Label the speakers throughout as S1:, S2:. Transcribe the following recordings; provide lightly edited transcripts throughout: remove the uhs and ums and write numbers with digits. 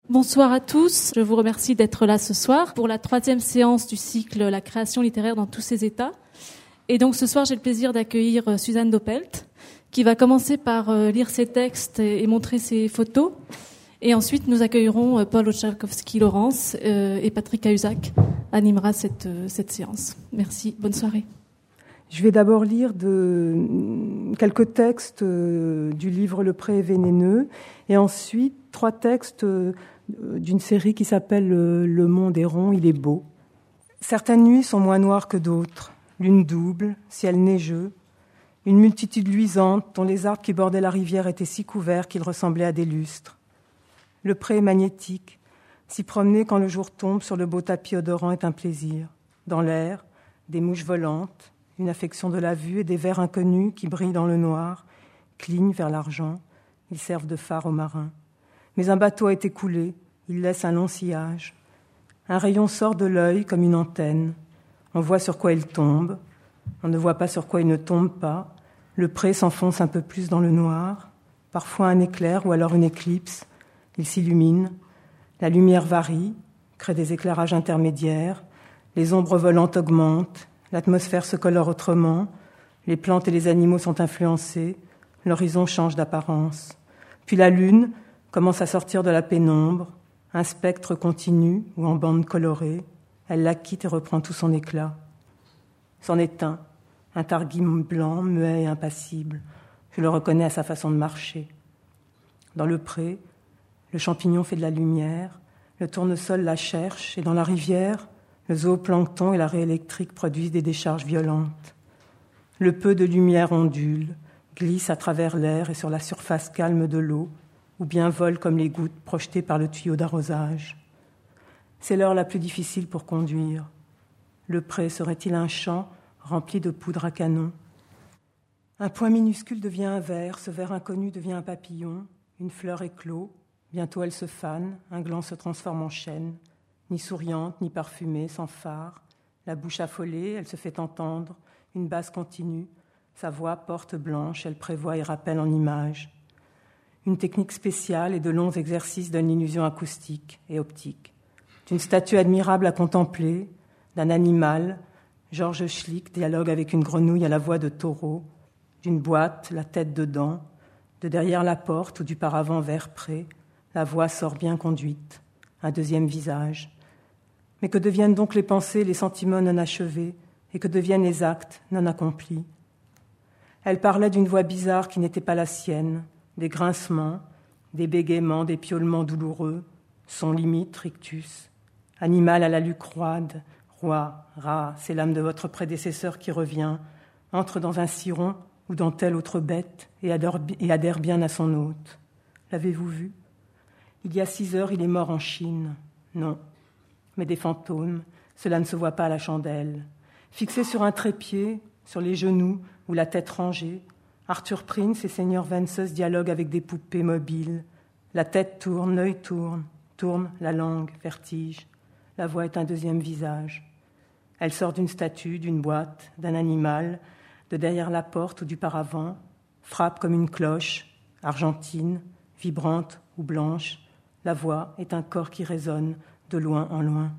S1: Bonsoir à tous, je vous remercie d'être là ce soir pour la 3e séance du cycle La création littéraire dans tous ses états. Et donc ce soir j'ai le plaisir d'accueillir Suzanne Doppelt qui va commencer par lire ses textes et montrer ses photos. Et ensuite nous accueillerons Paul Ochalkowski-Laurence et Patrick Cahuzac animera cette séance. Merci, bonne soirée.
S2: Je vais d'abord lire quelques textes du livre Le pré est vénéneux et ensuite 3 textes d'une série qui s'appelle Le monde est rond, il est beau. Certaines nuits sont moins noires que d'autres, lune double, ciel neigeux, une multitude luisante dont les arbres qui bordaient la rivière étaient si couverts qu'ils ressemblaient à des lustres. Le pré est magnétique, s'y promener quand le jour tombe sur le beau tapis odorant est un plaisir. Dans l'air, des mouches volantes, une affection de la vue et des vers inconnus qui brillent dans le noir, clignent vers l'argent, ils servent de phare aux marins. Mais un bateau a été coulé, il laisse un long sillage. Un rayon sort de l'œil comme une antenne. On voit sur quoi il tombe, on ne voit pas sur quoi il ne tombe pas. Le pré s'enfonce un peu plus dans le noir, parfois un éclair ou alors une éclipse. Il s'illumine, la lumière varie, crée des éclairages intermédiaires, les ombres volantes augmentent, l'atmosphère se colore autrement, les plantes et les animaux sont influencés, l'horizon change d'apparence. Puis la lune commence à sortir de la pénombre, un spectre continu ou en bande colorée, elle la quitte et reprend tout son éclat. C'en est un targuim blanc, muet et impassible. Je le reconnais à sa façon de marcher. Dans le pré, le champignon fait de la lumière, le tournesol la cherche et dans la rivière, le zooplancton et la raie électrique produisent des décharges violentes. Le peu de lumière ondule, glisse à travers l'air et sur la surface calme de l'eau, ou bien vole comme les gouttes projetées par le tuyau d'arrosage. C'est l'heure la plus difficile pour conduire. Le pré serait-il un champ rempli de poudre à canon? Un point minuscule devient un ver, ce ver inconnu devient un papillon, une fleur éclot, bientôt elle se fane, un gland se transforme en chêne, ni souriante, ni parfumée, sans phare. La bouche affolée, elle se fait entendre, une basse continue, sa voix porte blanche, elle prévoit et rappelle en images. Une technique spéciale et de longs exercices donnent l'illusion acoustique et optique. D'une statue admirable à contempler, d'un animal, Georges Schlick dialogue avec une grenouille à la voix de taureau, d'une boîte, la tête dedans, de derrière la porte ou du paravent vert pré, la voix sort bien conduite, un deuxième visage. Mais que deviennent donc les pensées, les sentiments non achevés, et que deviennent les actes non accomplis? Elle parlait d'une voix bizarre qui n'était pas la sienne, des grincements, des bégaiements, des piaulements douloureux, son limite, rictus. Animal à la luc roide, roi, rat, c'est l'âme de votre prédécesseur qui revient, entre dans un ciron ou dans telle autre bête et adhère bien à son hôte. L'avez-vous vu? Il y a 6 heures, il est mort en Chine. Non, mais des fantômes, cela ne se voit pas à la chandelle. Fixé sur un trépied, sur les genoux ou la tête rangée, Arthur Prince et Seigneur Venceslas dialoguent avec des poupées mobiles. La tête tourne, l'œil tourne, la langue, vertige. La voix est un deuxième visage. Elle sort d'une statue, d'une boîte, d'un animal, de derrière la porte ou du paravent, frappe comme une cloche, argentine, vibrante ou blanche. La voix est un corps qui résonne de loin en loin.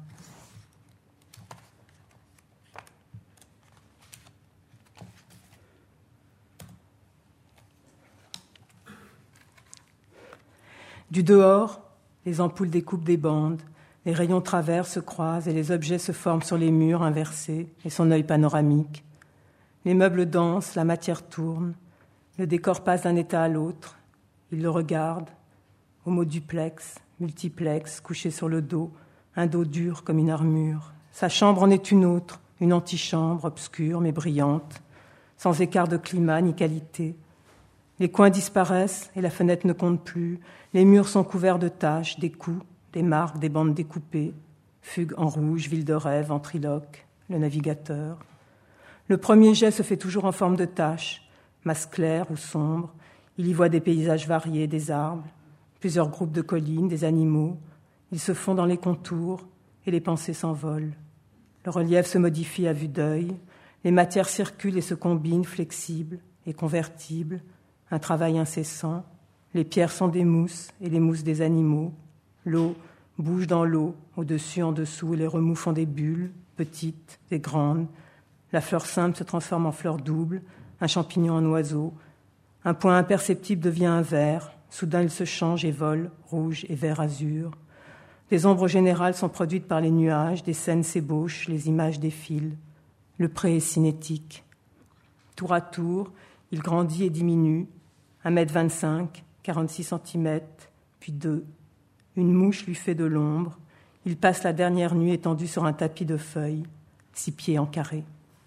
S2: Du dehors, les ampoules découpent des bandes, les rayons traversent, se croisent et les objets se forment sur les murs inversés et son œil panoramique. Les meubles dansent, la matière tourne, le décor passe d'un état à l'autre. Il le regarde, au mot duplex, multiplex, couché sur le dos, un dos dur comme une armure. Sa chambre en est une autre, une antichambre obscure mais brillante, sans écart de climat ni qualité. Les coins disparaissent et la fenêtre ne compte plus. Les murs sont couverts de taches, des coups, des marques, des bandes découpées. Fugue en rouge, ville de rêve, ventriloque, le navigateur. Le premier jet se fait toujours en forme de tache, masse claire ou sombre. Il y voit des paysages variés, des arbres, plusieurs groupes de collines, des animaux. Ils se font dans les contours et les pensées s'envolent. Le relief se modifie à vue d'œil. Les matières circulent et se combinent, flexibles et convertibles. Un travail incessant. Les pierres sont des mousses et les mousses des animaux. L'eau bouge dans l'eau, au-dessus, en dessous, et les remous font des bulles, petites, des grandes. La fleur simple se transforme en fleur double, un champignon en oiseau. Un point imperceptible devient un vert. Soudain, il se change et vole, rouge et vert azur. Des ombres générales sont produites par les nuages, des scènes s'ébauchent, les images défilent. Le pré est cinétique. Tour à tour, il grandit et diminue. 1,25 m, 46 cm, puis 2. Une mouche lui fait de l'ombre. Il passe la dernière nuit étendu sur un tapis de feuilles, 6 pieds en carré.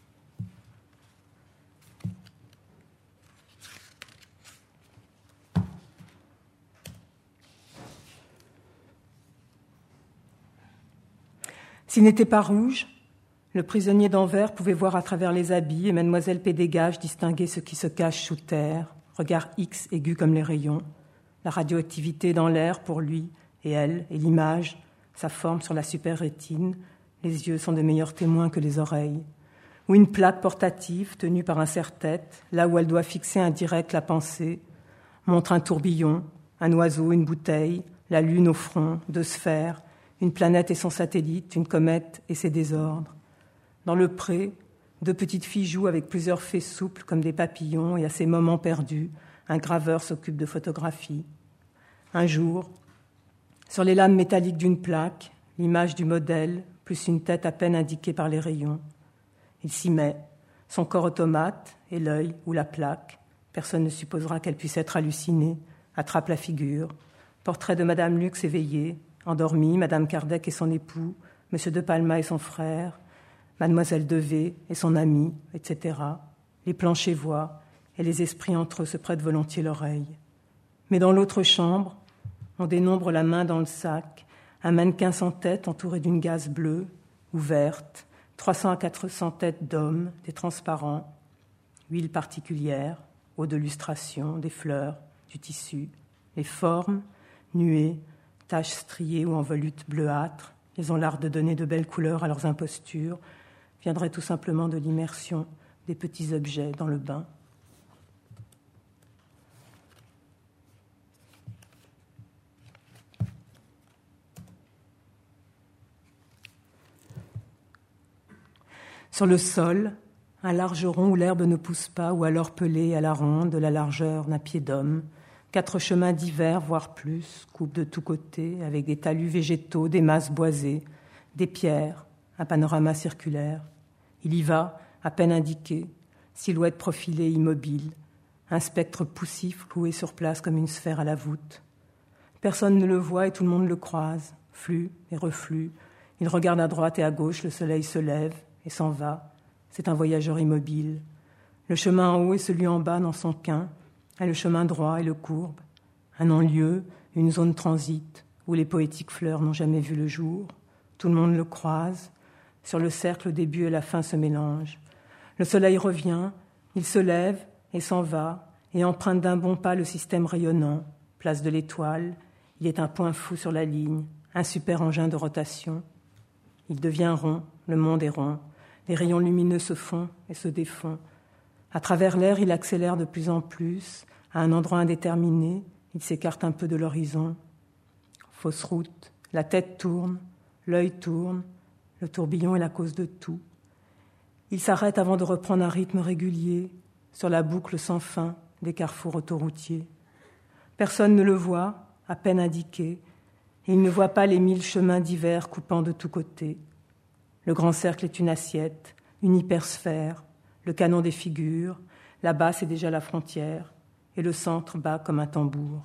S2: S'il n'était pas rouge, le prisonnier d'Anvers pouvait voir à travers les habits et Mademoiselle Pédégage distinguer ce qui se cache sous terre, regard X aigu comme les rayons, la radioactivité dans l'air pour lui et elle, et l'image, sa forme sur la super-rétine, les yeux sont de meilleurs témoins que les oreilles, ou une plaque portative tenue par un serre-tête, là où elle doit fixer indirect la pensée, montre un tourbillon, un oiseau, une bouteille, la lune au front, 2 sphères, une planète et son satellite, une comète et ses désordres. Dans le pré, 2 petites filles jouent avec plusieurs faits souples comme des papillons et à ces moments perdus, un graveur s'occupe de photographie. Un jour, sur les lames métalliques d'une plaque, l'image du modèle, plus une tête à peine indiquée par les rayons. Il s'y met, son corps automate et l'œil ou la plaque, personne ne supposera qu'elle puisse être hallucinée, attrape la figure. Portrait de Madame Lux éveillée, endormie, Madame Kardec et son époux, Monsieur de Palma et son frère, Mademoiselle Devé et son amie, etc. Les planchers voient, et les esprits entre eux se prêtent volontiers l'oreille. Mais dans l'autre chambre, on dénombre la main dans le sac, un mannequin sans tête entouré d'une gaze bleue, ouverte, 300 à 400 têtes d'hommes, des transparents, huile particulière, eau de lustration, des fleurs, du tissu, les formes, nuées, taches striées ou en volutes bleuâtres, ils ont l'art de donner de belles couleurs à leurs impostures, viendrait tout simplement de l'immersion des petits objets dans le bain. Sur le sol, un large rond où l'herbe ne pousse pas, ou alors pelée à la ronde de la largeur d'un pied d'homme, 4 chemins divers, voire plus, coupent de tous côtés, avec des talus végétaux, des masses boisées, des pierres, un panorama circulaire. Il y va, à peine indiqué, silhouette profilée, immobile, un spectre poussif cloué sur place comme une sphère à la voûte. Personne ne le voit et tout le monde le croise, flux et reflux. Il regarde à droite et à gauche, le soleil se lève et s'en va. C'est un voyageur immobile. Le chemin en haut et celui en bas dans son quin, et le chemin droit et le courbe, un non-lieu, une zone transit, où les poétiques fleurs n'ont jamais vu le jour. Tout le monde le croise. Sur le cercle, le début et la fin se mélangent. Le soleil revient, il se lève et s'en va, et emprunte d'un bon pas le système rayonnant. Place de l'Étoile, il est un point fou sur la ligne, un super engin de rotation. Il devient rond, le monde est rond. Les rayons lumineux se font et se défont. À travers l'air, il accélère de plus en plus. À un endroit indéterminé, il s'écarte un peu de l'horizon. Fausse route, la tête tourne, l'œil tourne, le tourbillon est la cause de tout. Il s'arrête avant de reprendre un rythme régulier sur la boucle sans fin des carrefours autoroutiers. Personne ne le voit, à peine indiqué, et il ne voit pas les 1000 chemins divers coupant de tous côtés. Le grand cercle est une assiette, une hypersphère, le canon des figures, là-bas c'est déjà la frontière, et le centre bat comme un tambour.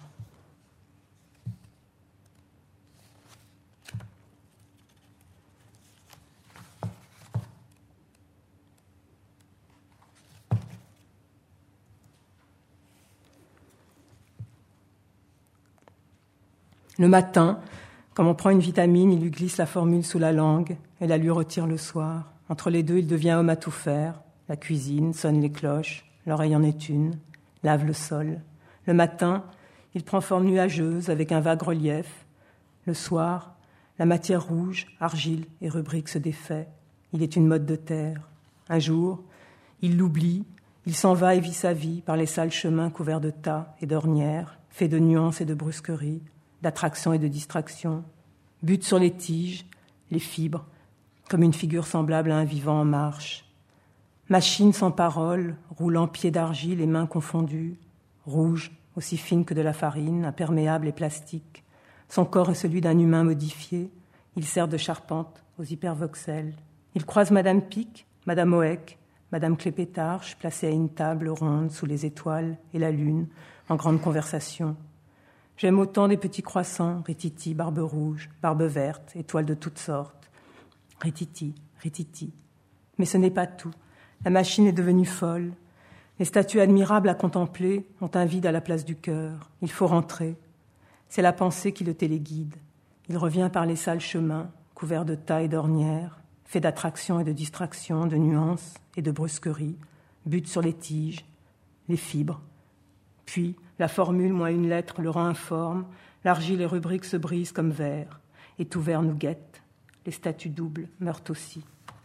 S2: Le matin, comme on prend une vitamine, il lui glisse la formule sous la langue et la lui retire le soir. Entre les deux, il devient homme à tout faire. La cuisine, sonne les cloches, l'oreille en est une, lave le sol. Le matin, il prend forme nuageuse avec un vague relief. Le soir, la matière rouge, argile et rubrique se défait. Il est une motte de terre. Un jour, il l'oublie, il s'en va et vit sa vie par les sales chemins couverts de tas et d'ornières, faits de nuances et de brusqueries. d'attraction et de distraction, butte sur les tiges, les fibres, comme une figure semblable à un vivant en marche. Machine sans parole, roulant pieds d'argile et mains confondues, rouge, aussi fine que de la farine, imperméable et plastique. Son corps est celui d'un humain modifié. Il sert de charpente aux hypervoxels. Il croise Madame Pic, Madame Oeck, Madame Clépétarche, placée à une table ronde sous les étoiles et la lune, en grande conversation. J'aime autant des petits croissants, rititi, barbe rouge, barbe verte, étoiles de toutes sortes. Rititi, rititi. Mais ce n'est pas tout. La machine est devenue folle. Les statues admirables à contempler ont un vide à la place du cœur. Il faut rentrer. C'est la pensée qui le téléguide. Il revient par les sales chemins, couverts de tas et d'ornières, fait d'attraction et de distraction, de nuances et de brusqueries, bute sur les tiges, les fibres. Puis, la formule moins une lettre le rend informe, l'argile et rubrique se brisent comme verre, et tout verre nous guette. Les statues doubles meurent aussi.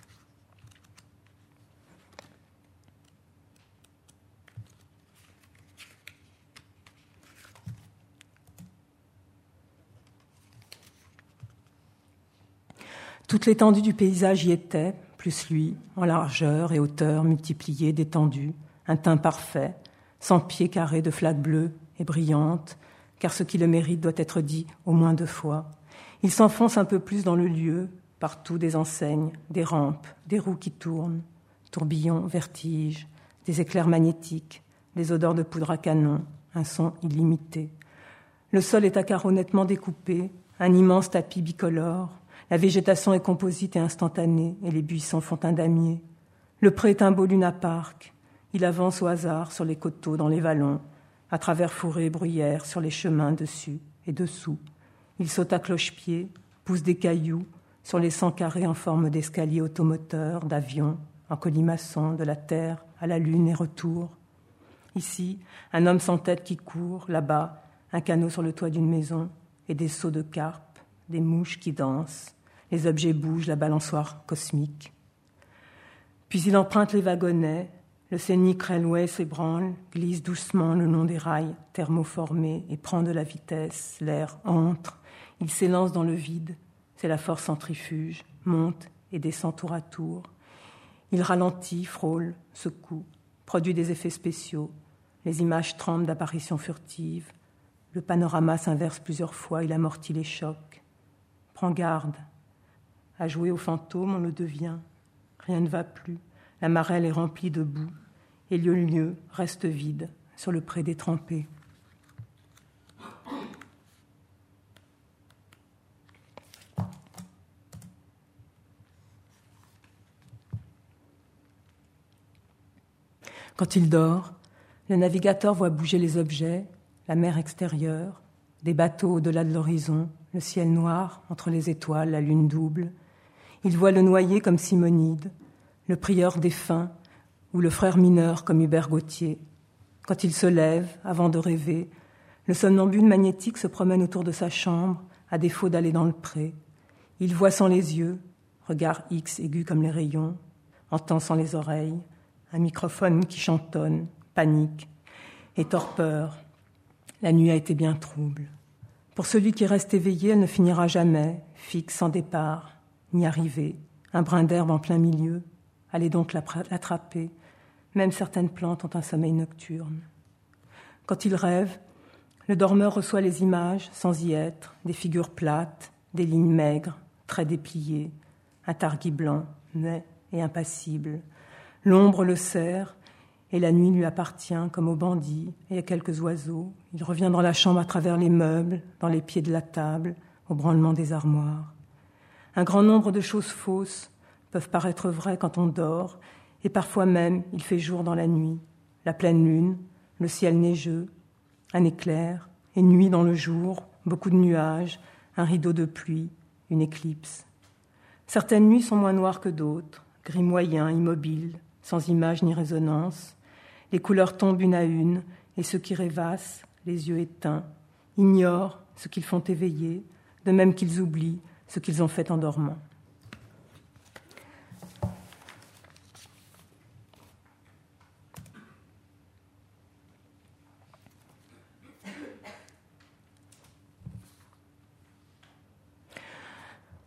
S2: Toute l'étendue du paysage y était, plus lui, en largeur et hauteur multipliée d'étendue, un teint parfait, sans pieds carrés de flaques bleues et brillantes, car ce qui le mérite doit être dit au moins 2 fois. Il s'enfonce un peu plus dans le lieu, partout des enseignes, des rampes, des roues qui tournent, tourbillons, vertiges, des éclairs magnétiques, des odeurs de poudre à canon, un son illimité. Le sol est à carreaux nettement découpés, un immense tapis bicolore. La végétation est composite et instantanée, et les buissons font un damier. Le pré est un beau luna-park. Il avance au hasard sur les coteaux, dans les vallons, à travers fourrés et bruyères, sur les chemins dessus et dessous. Il saute à cloche-pied, pousse des cailloux sur les 100 carrés en forme d'escalier automoteur, d'avion, en colimaçon, de la terre à la lune et retour. Ici, un homme sans tête qui court, là-bas, un canot sur le toit d'une maison, et des sauts de carpe, des mouches qui dansent. Les objets bougent, la balançoire cosmique. Puis il emprunte les wagonnets, le Scénic Railway s'ébranle, glisse doucement le long des rails thermoformés et prend de la vitesse. L'air entre, il s'élance dans le vide, c'est la force centrifuge, monte et descend tour à tour. Il ralentit, frôle, secoue, produit des effets spéciaux. Les images tremblent d'apparitions furtives. Le panorama s'inverse plusieurs fois, il amortit les chocs. Prends garde. À jouer au fantôme, on le devient. Rien ne va plus. La marelle est remplie de boue. Et le lieu reste vide sur le pré détrempé. Quand il dort, le navigateur voit bouger les objets, la mer extérieure, des bateaux au-delà de l'horizon, le ciel noir entre les étoiles, la lune double. Il voit le noyé comme Simonide, le prieur défunt ou le frère mineur comme Hubert Gautier. Quand il se lève, avant de rêver, le somnambule magnétique se promène autour de sa chambre, à défaut d'aller dans le pré. Il voit sans les yeux, regard X aigu comme les rayons, entend sans les oreilles, un microphone qui chantonne, panique et torpeur. La nuit a été bien trouble. Pour celui qui reste éveillé, elle ne finira jamais, fixe, sans départ, ni arrivée, un brin d'herbe en plein milieu. Allez donc l'attraper. Même certaines plantes ont un sommeil nocturne. Quand il rêve, le dormeur reçoit les images, sans y être, des figures plates, des lignes maigres, traits dépliés, un targui blanc, muet et impassible. L'ombre le serre, et la nuit lui appartient comme aux bandits et à quelques oiseaux. Il revient dans la chambre à travers les meubles, dans les pieds de la table, au branlement des armoires. Un grand nombre de choses fausses peuvent paraître vraies quand on dort, et parfois même il fait jour dans la nuit. La pleine lune, le ciel neigeux, un éclair, et nuit dans le jour, beaucoup de nuages, un rideau de pluie, une éclipse. Certaines nuits sont moins noires que d'autres, gris moyen, immobile, sans image ni résonance. Les couleurs tombent une à une, et ceux qui rêvassent, les yeux éteints, ignorent ce qu'ils font éveiller, de même qu'ils oublient ce qu'ils ont fait en dormant.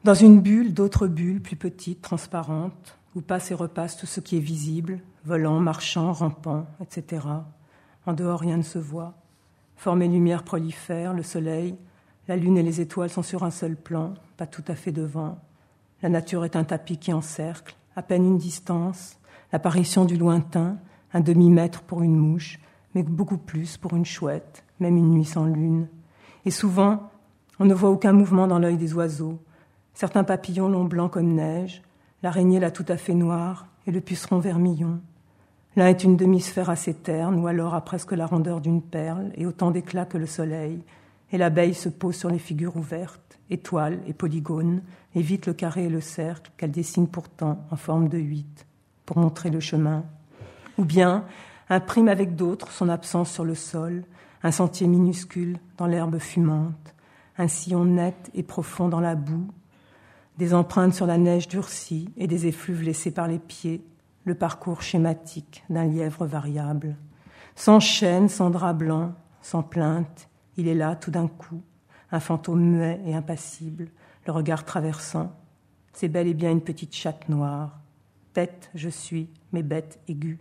S2: Dans une bulle, d'autres bulles plus petites, transparentes, où passe et repasse tout ce qui est visible, volant, marchant, rampant, etc. En dehors, rien ne se voit. Forme et lumière prolifèrent, le soleil, la lune et les étoiles sont sur un seul plan, pas tout à fait devant. La nature est un tapis qui encercle, à peine une distance, l'apparition du lointain, un demi-mètre pour une mouche, mais beaucoup plus pour une chouette, même une nuit sans lune. Et souvent, on ne voit aucun mouvement dans l'œil des oiseaux. Certains papillons l'ont blanc comme neige, l'araignée l'a tout à fait noir et le puceron vermillon. L'un est une demi-sphère assez terne, ou alors a presque la rondeur d'une perle et autant d'éclat que le soleil, et l'abeille se pose sur les figures ouvertes, étoiles et polygones, évite le carré et le cercle qu'elle dessine pourtant en forme de 8, pour montrer le chemin. Ou bien imprime avec d'autres son absence sur le sol, un sentier minuscule dans l'herbe fumante, un sillon net et profond dans la boue, des empreintes sur la neige durcie et des effluves laissés par les pieds, le parcours schématique d'un lièvre variable. Sans chaîne, sans drap blanc, sans plainte, il est là tout d'un coup, un fantôme muet et impassible, le regard traversant. C'est bel et bien une petite chatte noire. Tête, je suis, mais bête aiguë.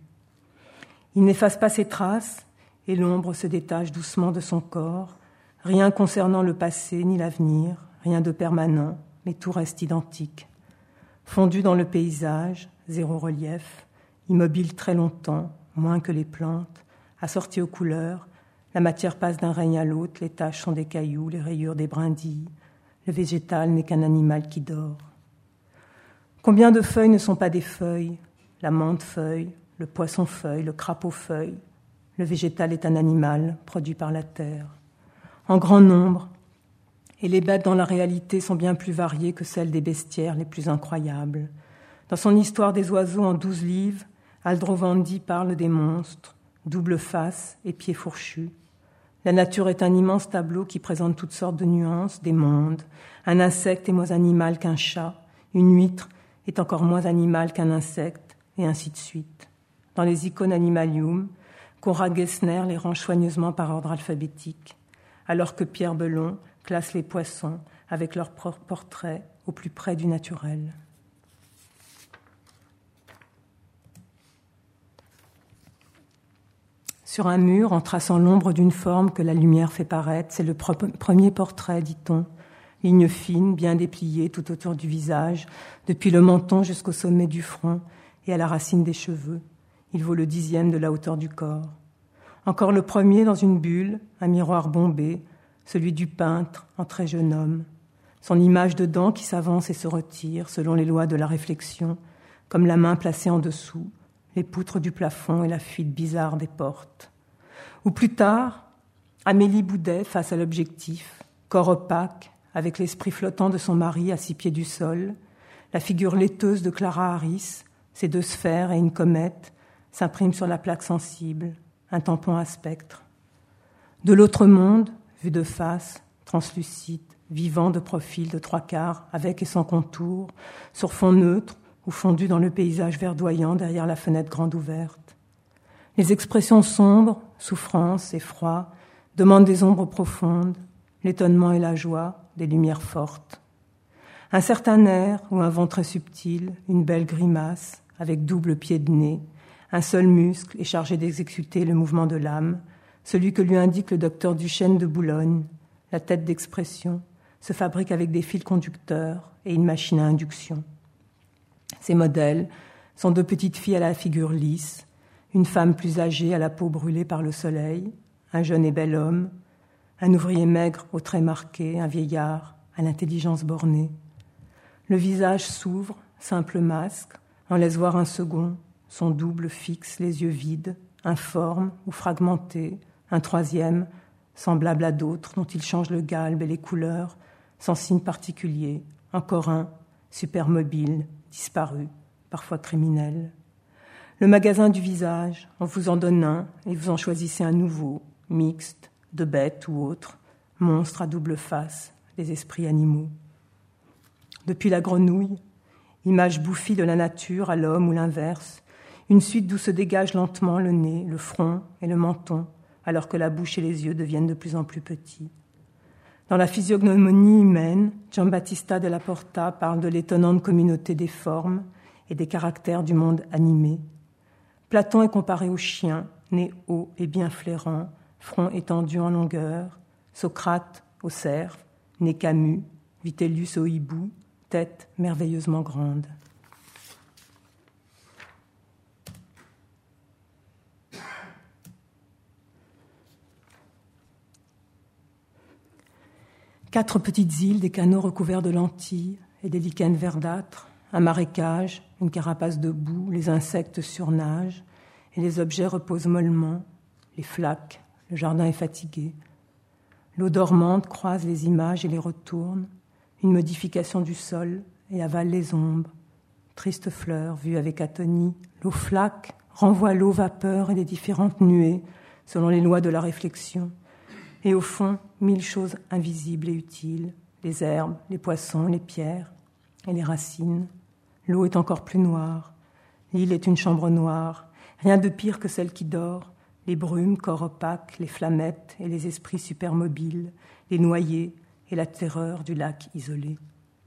S2: Il n'efface pas ses traces, et l'ombre se détache doucement de son corps, rien concernant le passé ni l'avenir, rien de permanent, mais tout reste identique. Fondu dans le paysage, zéro relief, immobile très longtemps, moins que les plantes, assorti aux couleurs, la matière passe d'un règne à l'autre, les taches sont des cailloux, les rayures des brindilles, le végétal n'est qu'un animal qui dort. Combien de feuilles ne sont pas des feuilles? La menthe-feuille, le poisson-feuille, le crapaud-feuille. Le végétal est un animal produit par la terre. En grand nombre, et les bêtes dans la réalité sont bien plus variées que celles des bestiaires les plus incroyables. Dans son histoire des oiseaux en 12 livres, Aldrovandi parle des monstres, double face et pieds fourchus. La nature est un immense tableau qui présente toutes sortes de nuances, des mondes. Un insecte est moins animal qu'un chat, une huître est encore moins animal qu'un insecte, et ainsi de suite. Dans les icônes animalium, Conrad Gessner les range soigneusement par ordre alphabétique, alors que Pierre Belon classe les poissons avec leurs portraits au plus près du naturel. Sur un mur, en traçant l'ombre d'une forme que la lumière fait paraître, c'est le premier portrait, dit-on. Ligne fine, bien dépliée tout autour du visage, depuis le menton jusqu'au sommet du front et à la racine des cheveux. Il vaut le 10e de la hauteur du corps. Encore le premier dans une bulle, un miroir bombé, celui du peintre en très jeune homme. Son image dedans qui s'avance et se retire selon les lois de la réflexion, comme la main placée en dessous, les poutres du plafond et la fuite bizarre des portes. Ou plus tard, Amélie Boudet face à l'objectif, corps opaque, avec l'esprit flottant de son mari à 6 pieds du sol, la figure laiteuse de Clara Harris, ses 2 sphères et une comète, s'impriment sur la plaque sensible, un tampon à spectre. De l'autre monde, vu de face, translucide, vivant de profil de 3/4, avec et sans contour, sur fond neutre ou fondu dans le paysage verdoyant derrière la fenêtre grande ouverte. Les expressions sombres, souffrance, effroi, demandent des ombres profondes, l'étonnement et la joie, des lumières fortes. Un certain air ou un vent très subtil, une belle grimace, avec double pied de nez, un seul muscle est chargé d'exécuter le mouvement de l'âme, celui que lui indique le docteur Duchesne de Boulogne. La tête d'expression se fabrique avec des fils conducteurs et une machine à induction. Ces modèles sont 2 petites filles à la figure lisse, une femme plus âgée à la peau brûlée par le soleil, un jeune et bel homme, un ouvrier maigre aux traits marqués, un vieillard à l'intelligence bornée. Le visage s'ouvre, simple masque, on laisse voir un second, son double fixe, les yeux vides, informe ou fragmenté, un troisième, semblable à d'autres, dont il change le galbe et les couleurs, sans signe particulier, encore un, supermobile, disparu, parfois criminel. Le magasin du visage, on vous en donne un et vous en choisissez un nouveau, mixte, de bête ou autre, monstre à double face, les esprits animaux. Depuis la grenouille, image bouffie de la nature à l'homme ou l'inverse, une suite d'où se dégage lentement le nez, le front et le menton, alors que la bouche et les yeux deviennent de plus en plus petits. Dans la physiognomonie humaine, Giambattista della Porta parle de l'étonnante communauté des formes et des caractères du monde animé. Platon est comparé au chien, nez haut et bien flairant, front étendu en longueur, Socrate au cerf, nez Camus, Vitellius au hibou, tête merveilleusement grande. Quatre petites îles, des canaux recouverts de lentilles et des lichens verdâtres, un marécage, une carapace de boue, les insectes surnagent et les objets reposent mollement, les flaques, le jardin est fatigué. L'eau dormante croise les images et les retourne, une modification du sol et avale les ombres. Triste fleur vue avec atonie, l'eau flaque renvoie l'eau vapeur et les différentes nuées selon les lois de la réflexion. Et au fond, 1000 choses invisibles et utiles, les herbes, les poissons, les pierres et les racines. L'eau est encore plus noire, l'île est une chambre noire, rien de pire que celle qui dort, les brumes, corps opaques, les flammettes et les esprits supermobiles, les noyés et la terreur du lac isolé.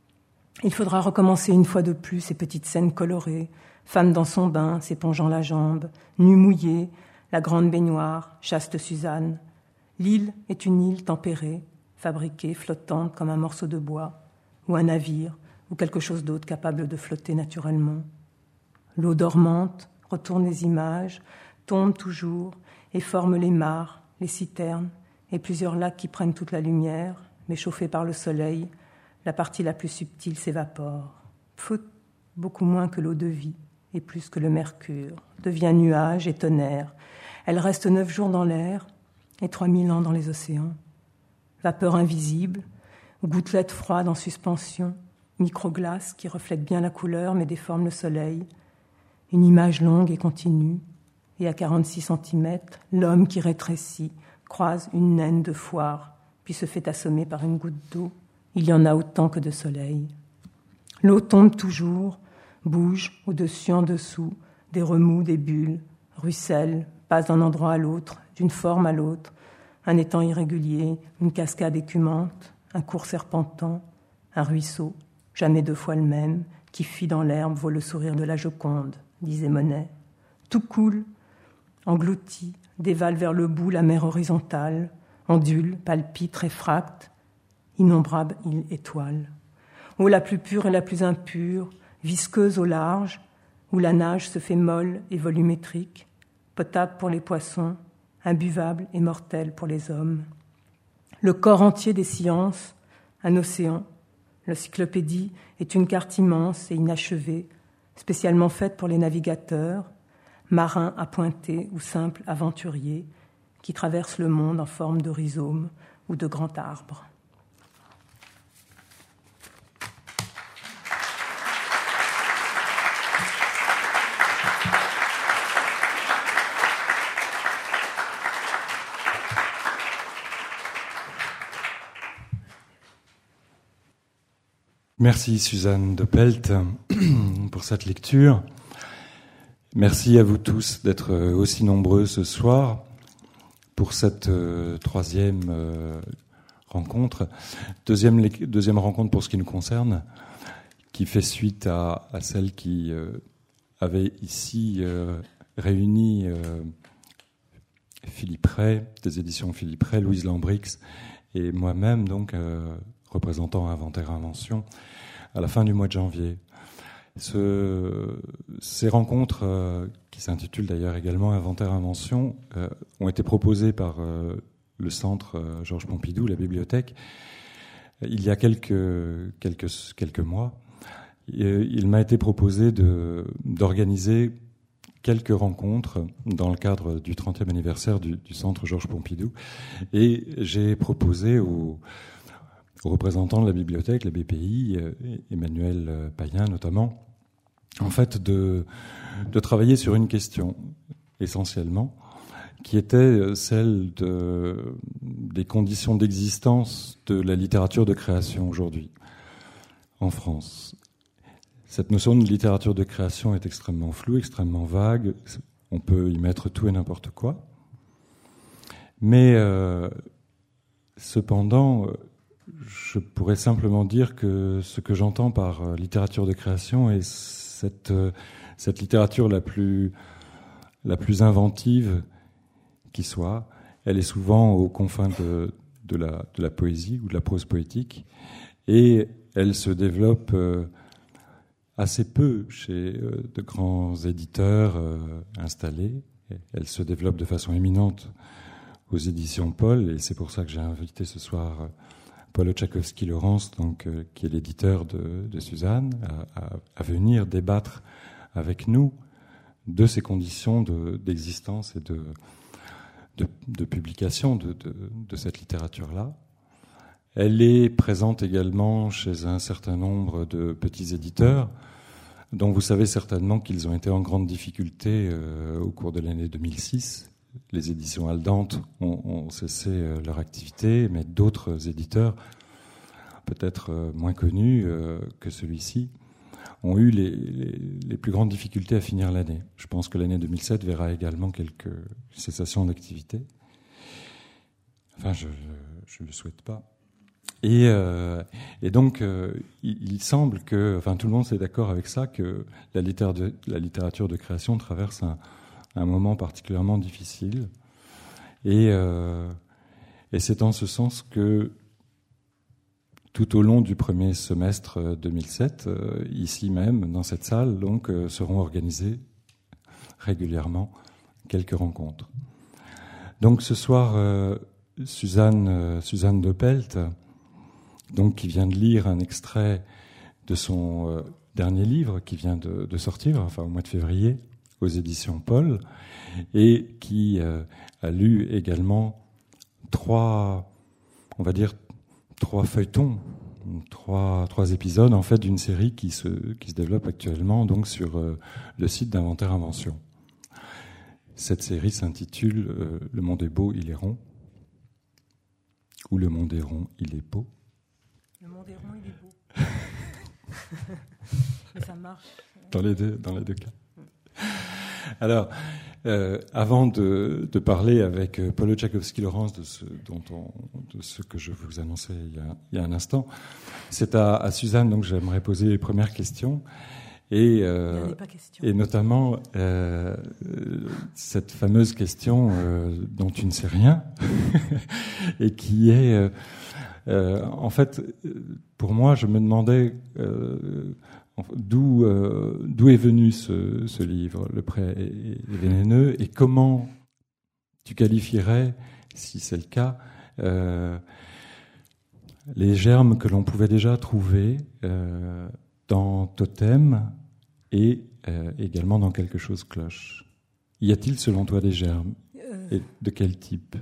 S2: Il faudra recommencer une fois de plus ces petites scènes colorées, femme dans son bain, s'épongeant la jambe, nue mouillée, la grande baignoire, chaste Suzanne. L'île est une île tempérée, fabriquée, flottante comme un morceau de bois, ou un navire, ou quelque chose d'autre capable de flotter naturellement. L'eau dormante retourne les images, tombe toujours et forme les mares, les citernes et plusieurs lacs qui prennent toute la lumière, mais chauffés par le soleil, la partie la plus subtile s'évapore. Pfout, beaucoup moins que l'eau de vie et plus que le mercure, devient nuage et tonnerre. Elle reste 9 jours dans l'air et 3000 ans dans les océans. Vapeur invisible, gouttelettes froides en suspension, microglaces qui reflètent bien la couleur mais déforment le soleil, une image longue et continue, et à 46 cm, l'homme qui rétrécit croise une naine de foire, puis se fait assommer par une goutte d'eau. Il y en a autant que de soleil. L'eau tombe toujours, bouge au-dessus, en dessous, des remous, des bulles, ruisselle, passe d'un endroit à l'autre, d'une forme à l'autre, un étang irrégulier, une cascade écumante, un cours serpentant, un ruisseau, jamais 2 fois le même, qui fuit dans l'herbe vaut le sourire de la Joconde, disait Monet. Tout coule, engloutit, dévale vers le bout la mer horizontale, ondule, palpite, réfracte, innombrables étoiles. Eau la plus pure et la plus impure, visqueuse au large, où la nage se fait molle et volumétrique, potable pour les poissons, imbuvable et mortel pour les hommes. Le corps entier des sciences, un océan. L'encyclopédie est une carte immense et inachevée, spécialement faite pour les navigateurs, marins appointés ou simples aventuriers, qui traversent le monde en forme de rhizome ou de grand arbre.
S3: Merci Suzanne de Pelt pour cette lecture. Merci à vous tous d'être aussi nombreux ce soir pour cette troisième rencontre. Deuxième rencontre pour ce qui nous concerne, qui fait suite à celle qui avait ici réuni Philippe Ray, des éditions Philippe Ray, Louise Lambrix et moi-même, donc représentant Inventaire Invention, à la fin du mois de janvier. Ces rencontres, qui s'intitulent d'ailleurs également Inventaire Invention, ont été proposées par le centre Georges Pompidou, la bibliothèque, il y a quelques mois. Il m'a été proposé d'organiser quelques rencontres dans le cadre du 30e anniversaire du centre Georges Pompidou, et j'ai proposé aux représentants de la bibliothèque, la BPI, Emmanuel Payen notamment, en fait de travailler sur une question essentiellement, qui était celle des conditions d'existence de la littérature de création aujourd'hui en France. Cette notion de littérature de création est extrêmement floue, extrêmement vague. On peut y mettre tout et n'importe quoi. Mais cependant, je pourrais simplement dire que ce que j'entends par littérature de création est cette littérature la plus inventive qui soit. Elle est souvent aux confins de la poésie ou de la prose poétique, et elle se développe assez peu chez de grands éditeurs installés. Elle se développe de façon éminente aux éditions Paul, et c'est pour ça que j'ai invité ce soir Paul Oczakowski-Laurence, donc, qui est l'éditeur de Suzanne, à venir débattre avec nous de ces conditions d'existence et de publication de cette littérature-là. Elle est présente également chez un certain nombre de petits éditeurs, dont vous savez certainement qu'ils ont été en grande difficulté au cours de l'année 2006. Les éditions Aldante ont cessé leur activité, mais d'autres éditeurs, peut-être moins connus que celui-ci, ont eu les plus grandes difficultés à finir l'année. Je pense que l'année 2007 verra également quelques cessations d'activité. Enfin, je ne le souhaite pas. Et donc, il semble que, enfin, tout le monde est d'accord avec ça, que la littérature de création traverse un moment particulièrement difficile. Et c'est en ce sens que, tout au long du premier semestre 2007, ici même, dans cette salle, donc, seront organisées régulièrement quelques rencontres. Donc, ce soir, Suzanne Doppelt, donc, qui vient de lire un extrait de son dernier livre qui vient de sortir, enfin au mois de février, aux éditions Paul, et qui a lu également trois feuilletons, trois épisodes en fait d'une série qui se développe actuellement donc sur le site d'Inventaire Invention. Cette série s'intitule Le monde est beau, il est rond, ou Le monde est rond, il est beau.
S2: Le monde est rond, il est beau. Mais ça marche.
S3: Dans les deux cas. Alors, avant de parler avec Paul Oczakowski-Laurence de ce que je vous annonçais il y a un instant, c'est à Suzanne donc j'aimerais poser les premières questions et notamment cette fameuse question dont tu ne sais rien et qui est en fait pour moi je me demandais d'où est venu ce livre, Le prêt est vénéneux, et comment tu qualifierais, si c'est le cas, les germes que l'on pouvait déjà trouver dans Totem et également dans Quelque chose cloche. Y a-t-il selon toi des germes et de quel type?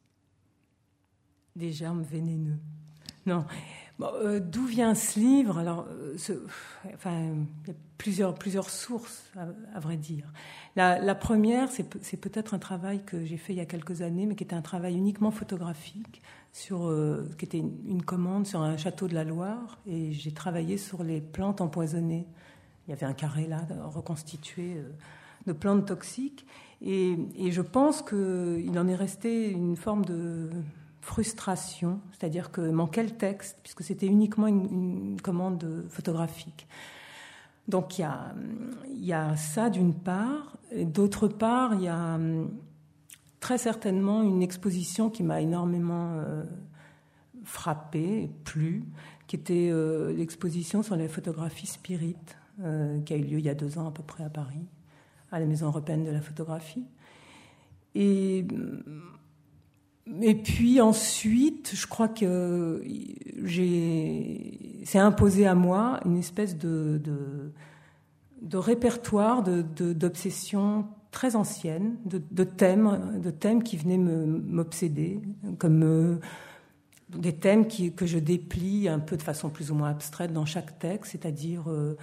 S2: Des germes vénéneux. Non. Bon, d'où vient ce livre? Alors, il y a plusieurs sources, à vrai dire. La première, c'est peut-être un travail que j'ai fait il y a quelques années, mais qui était un travail uniquement photographique, qui était une commande sur un château de la Loire, et j'ai travaillé sur les plantes empoisonnées. Il y avait un carré là, reconstitué de plantes toxiques, et je pense qu'il en est resté une forme de frustration, c'est-à-dire que manquait le texte, puisque c'était uniquement une commande photographique. Donc il y a ça d'une part, et d'autre part il y a très certainement une exposition qui m'a énormément frappée, plu, qui était l'exposition sur la photographie Spirit, qui a eu lieu il y a 2 ans à peu près à Paris, à la Maison européenne de la photographie. Et puis ensuite, je crois que c'est imposé à moi une espèce de répertoire d'obsessions très anciennes, de thèmes qui venaient m'obséder, comme des thèmes que je déplie un peu de façon plus ou moins abstraite dans chaque texte, c'est-à-dire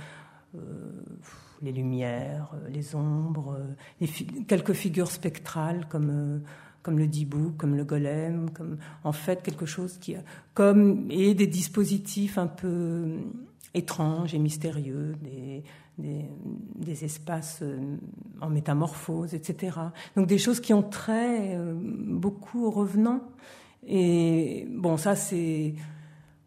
S2: les lumières, les ombres, quelques figures spectrales comme le dibou, comme le golem, comme en fait quelque chose et des dispositifs un peu étranges et mystérieux, des espaces en métamorphose, etc. Donc des choses qui ont trait beaucoup aux revenants. Et bon, ça c'est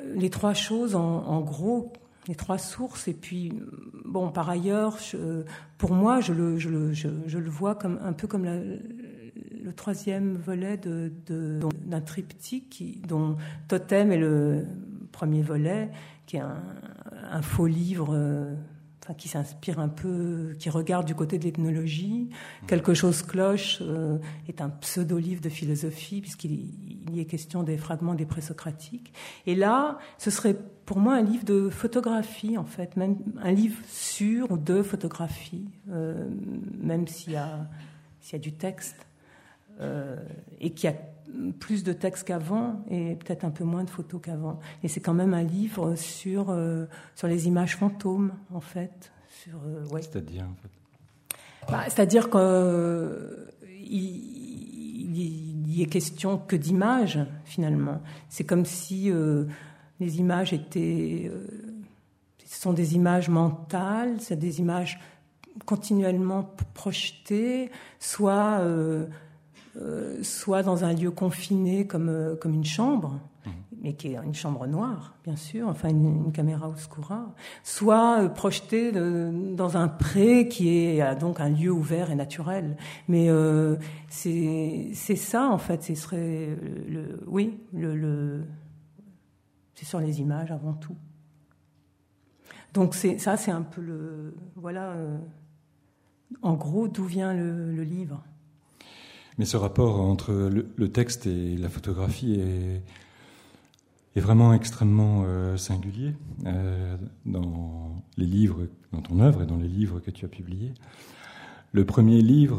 S2: les trois choses, en gros, les trois sources. Et puis, bon, par ailleurs, pour moi, je le vois comme un peu comme le troisième volet d'un triptyque dont Totem est le premier volet, qui est un faux livre, qui s'inspire un peu, qui regarde du côté de l'ethnologie. Quelque chose cloche est un pseudo-livre de philosophie, puisqu'il y est question des fragments des présocratiques. Et là, ce serait pour moi un livre de photographie, en fait, même un livre sur ou de photographie, même s'il y a du texte, et qu'il y a plus de texte qu'avant et peut-être un peu moins de photos qu'avant. Et c'est quand même un livre sur les images fantômes, en fait. Ouais.
S3: C'est-à-dire, en fait
S2: c'est-à-dire qu'il y est question que d'images, finalement. C'est comme si les images ce sont des images mentales, c'est des images continuellement projetées, soit dans un lieu confiné comme une chambre, mais qui est une chambre noire, bien sûr, enfin une caméra oscura, soit projeté dans un pré qui est donc un lieu ouvert et naturel. Mais c'est ça, en fait, ce serait c'est sur les images avant tout. Donc c'est un peu en gros d'où vient le livre.
S3: Mais ce rapport entre le texte et la photographie est vraiment extrêmement singulier dans les livres, dans ton œuvre et dans les livres que tu as publiés. Le premier livre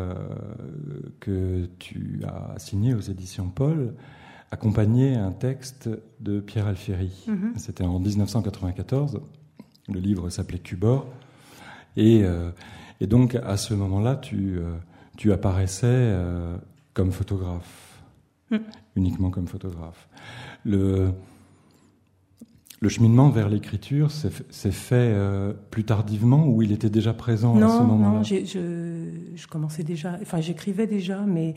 S3: que tu as signé aux éditions Paul accompagnait un texte de Pierre Alfieri. Mm-hmm. C'était en 1994. Le livre s'appelait Cubor. Et donc, à ce moment-là, tu apparaissais comme photographe, uniquement comme photographe. Le cheminement vers l'écriture s'est fait plus tardivement ou il était déjà présent à ce moment-là?
S2: Non, je commençais déjà, enfin j'écrivais déjà, mais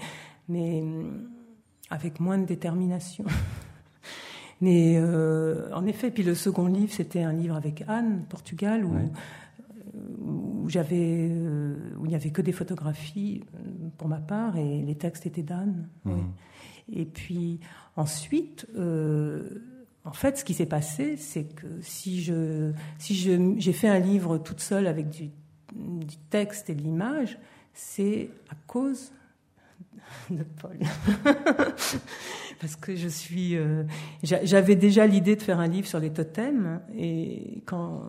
S2: avec moins de détermination. Mais en effet, puis le second livre, c'était un livre avec Anne, Portugal, où il n'y avait que des photographies pour ma part et les textes étaient d'Anne. Oui. Et puis ensuite, en fait, ce qui s'est passé, c'est que si j'ai fait un livre toute seule avec du texte et de l'image, c'est à cause de Paul. Parce que j'avais déjà l'idée de faire un livre sur les totems et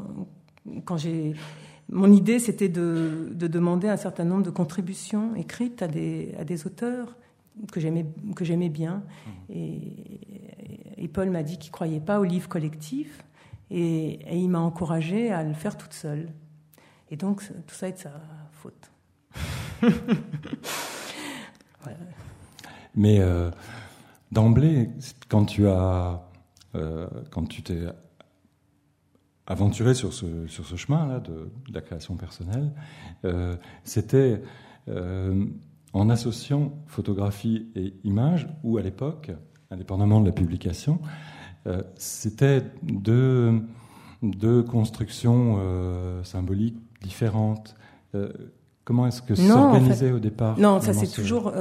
S2: mon idée, c'était de demander un certain nombre de contributions écrites à des auteurs que j'aimais bien. Et Paul m'a dit qu'il ne croyait pas au livre collectif et il m'a encouragée à le faire toute seule. Et donc, tout ça est de sa faute.
S3: Ouais. Mais d'emblée, quand tu t'es aventuré sur ce chemin-là de la création personnelle, c'était en associant photographie et image, ou à l'époque, indépendamment de la publication, c'était deux constructions symboliques différentes. Comment est-ce que s'organisait au départ?
S2: Non, ça c'est toujours...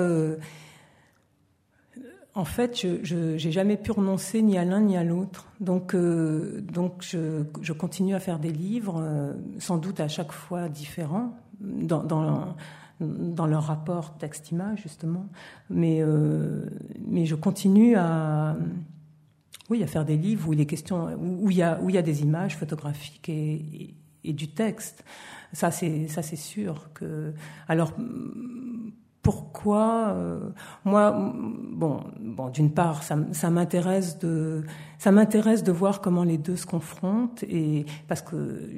S2: En fait, je n'ai jamais pu renoncer ni à l'un ni à l'autre. Donc je continue à faire des livres, sans doute à chaque fois différents, dans leur rapport texte-image, justement. Mais je continue à faire des livres où il est question, où il y a des images photographiques et du texte. Ça c'est sûr que... Alors... Pourquoi moi, d'une part, ça m'intéresse de voir comment les deux se confrontent, et parce que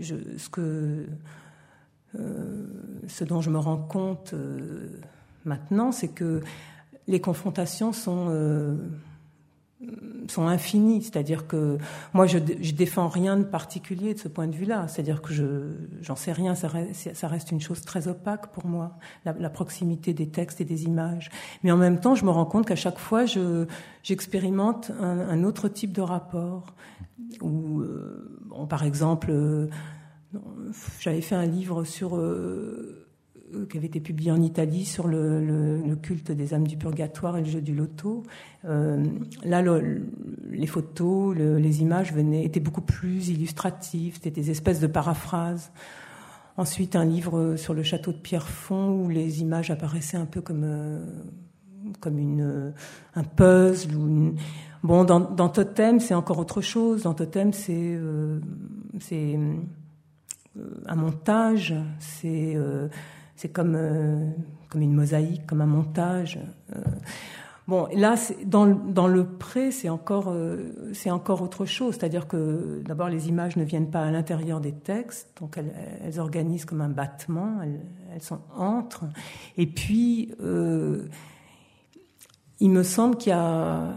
S2: ce dont je me rends compte maintenant, c'est que les confrontations sont sont infinies. C'est-à-dire que moi, je défends rien de particulier de ce point de vue-là. C'est-à-dire que j'en sais rien. Ça reste une chose très opaque pour moi, la proximité des textes et des images. Mais en même temps, je me rends compte qu'à chaque fois, j'expérimente un autre type de rapport. Où, par exemple, j'avais fait un livre qui avait été publié en Italie sur le culte des âmes du purgatoire et le jeu du loto. Là, les photos, les images étaient beaucoup plus illustratives, c'était des espèces de paraphrases. Ensuite, un livre sur le château de Pierrefonds où les images apparaissaient un peu comme un puzzle. Bon, dans Totem, c'est encore autre chose. Dans Totem, c'est un montage, c'est comme une mosaïque, comme un montage. Bon, là, dans le pré, c'est encore autre chose. C'est-à-dire que d'abord, les images ne viennent pas à l'intérieur des textes, donc elles organisent comme un battement, elles sont entre. Et puis, il me semble qu'il y a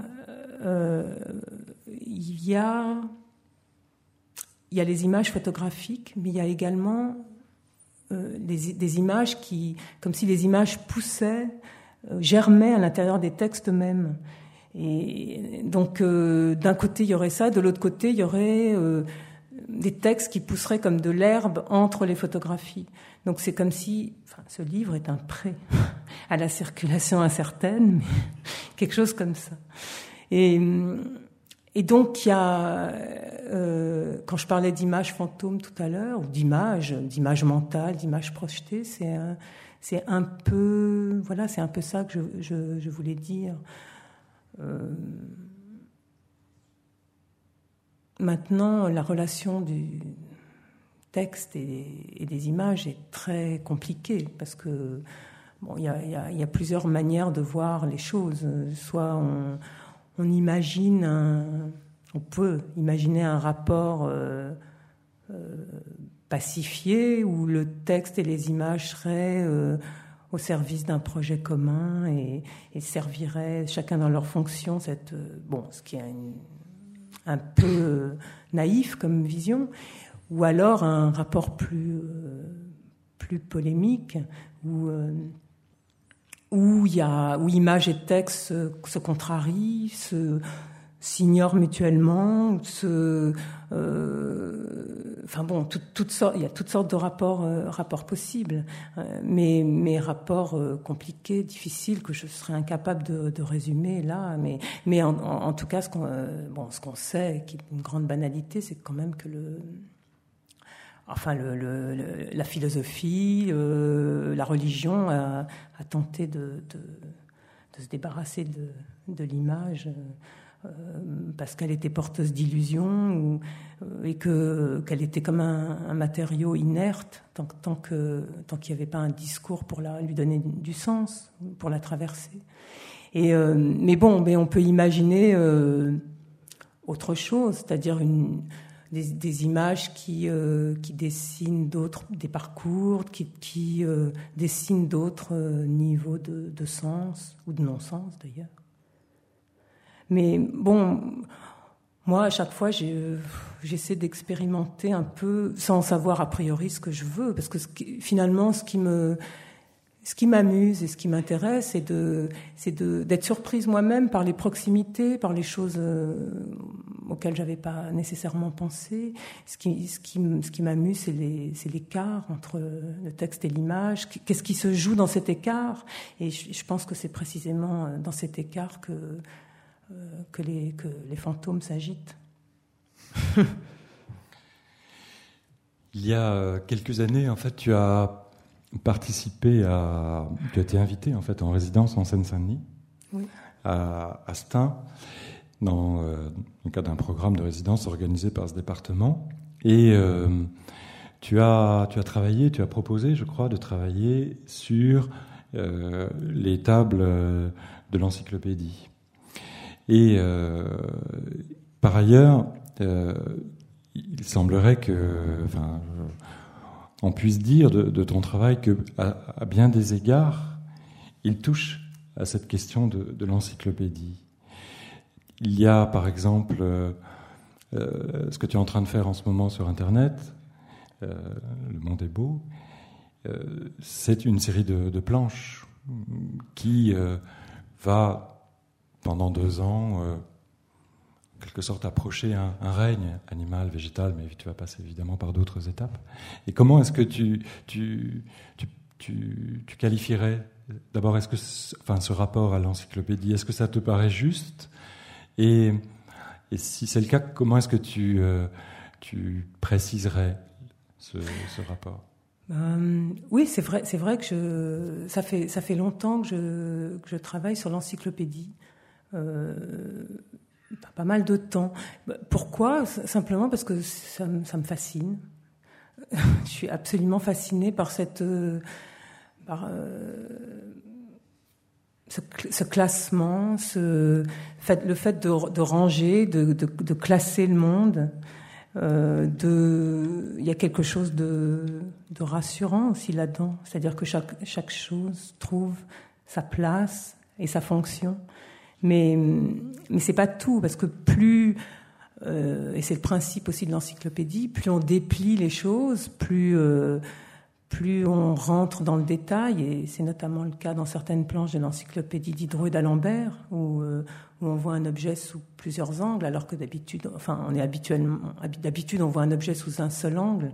S2: les images photographiques, mais il y a également des images comme si les images poussaient, germaient à l'intérieur des textes mêmes. Et donc, d'un côté, il y aurait ça, de l'autre côté, il y aurait des textes qui pousseraient comme de l'herbe entre les photographies. Donc, c'est comme si, ce livre est un prêt à la circulation incertaine, mais quelque chose comme ça. Et donc, il y a, quand je parlais d'images fantômes tout à l'heure, ou d'images mentales, d'images projetées, c'est un peu, voilà, c'est un peu ça que je voulais dire. Maintenant, la relation du texte et des images est très compliquée parce que bon, il y a plusieurs manières de voir les choses. Soit on peut imaginer un rapport pacifié où le texte et les images seraient au service d'un projet commun et serviraient chacun dans leur fonction ce qui est un peu naïf comme vision, ou alors un rapport plus polémique où images et textes se contrarient, s'ignorent mutuellement, il y a toutes sortes de rapports possibles, mais rapports compliqués, difficiles, que je serais incapable de résumer là. Mais en tout cas, ce qu'on sait, qui est une grande banalité, c'est quand même que la philosophie, la religion a tenté de se débarrasser de l'image parce qu'elle était porteuse d'illusions et qu'elle était comme un matériau inerte tant qu'il n'y avait pas un discours pour lui donner du sens, pour la traverser. Mais on peut imaginer autre chose, c'est-à-dire des images qui dessinent des parcours, qui dessinent d'autres niveaux de sens, ou de non-sens d'ailleurs. Mais bon, moi, à chaque fois, j'essaie d'expérimenter un peu, sans savoir a priori ce que je veux, parce que finalement, ce qui m'amuse et ce qui m'intéresse, c'est d'être surprise moi-même par les proximités, par les choses auxquelles j'avais pas nécessairement pensé. Ce qui m'amuse, c'est l'écart entre le texte et l'image. Qu'est-ce qui se joue dans cet écart? Et je pense que c'est précisément dans cet écart que les fantômes s'agitent.
S3: Il y a quelques années, en fait, tu as été invité en fait en résidence en Seine-Saint-Denis,
S2: oui,
S3: à Stein, dans le cadre d'un programme de résidence organisé par ce département. Et tu as proposé, je crois, de travailler sur les tables de l'encyclopédie. Et par ailleurs, il semblerait on puisse dire de ton travail que, à bien des égards, il touche à cette question de l'encyclopédie. il y a, par exemple, ce que tu es en train de faire en ce moment sur Internet, Le Monde est beau, c'est une série de planches qui va, pendant 2 ans, en quelque sorte approcher un règne animal, végétal, mais tu vas passer évidemment par d'autres étapes. Et comment est-ce que tu qualifierais, d'abord, est-ce que ce rapport à l'encyclopédie, est-ce que ça te paraît juste ? Et si c'est le cas, comment est-ce que tu préciserais ce rapport ?
S2: Oui, c'est vrai que ça fait longtemps que je travaille sur l'encyclopédie. Pas mal de temps. Pourquoi ? Simplement parce que ça me fascine. Je suis absolument fascinée par ce classement, le fait de ranger, de classer le monde. Il y a quelque chose de rassurant aussi là-dedans. C'est-à-dire que chaque chose trouve sa place et sa fonction. Mais c'est pas tout, parce que plus, et c'est le principe aussi de l'encyclopédie, plus on déplie les choses, plus on rentre dans le détail, et c'est notamment le cas dans certaines planches de l'encyclopédie Diderot et d'Alembert, où on voit un objet sous plusieurs angles, alors que d'habitude on voit un objet sous un seul angle.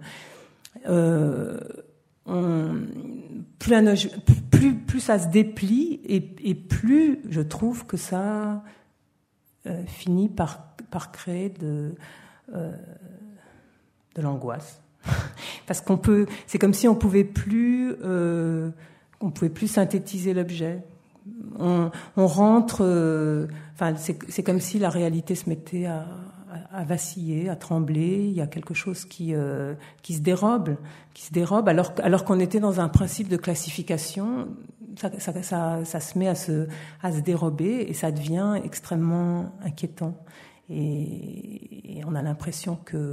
S2: Plus ça se déplie, et plus je trouve que ça finit par créer de l'angoisse. Parce c'est comme si on pouvait plus synthétiser l'objet. On rentre, c'est comme si la réalité se mettait à vaciller, à trembler. Il y a quelque chose qui se dérobe, alors qu'on était dans un principe de classification. Ça se met à se dérober, et ça devient extrêmement inquiétant. Et on a l'impression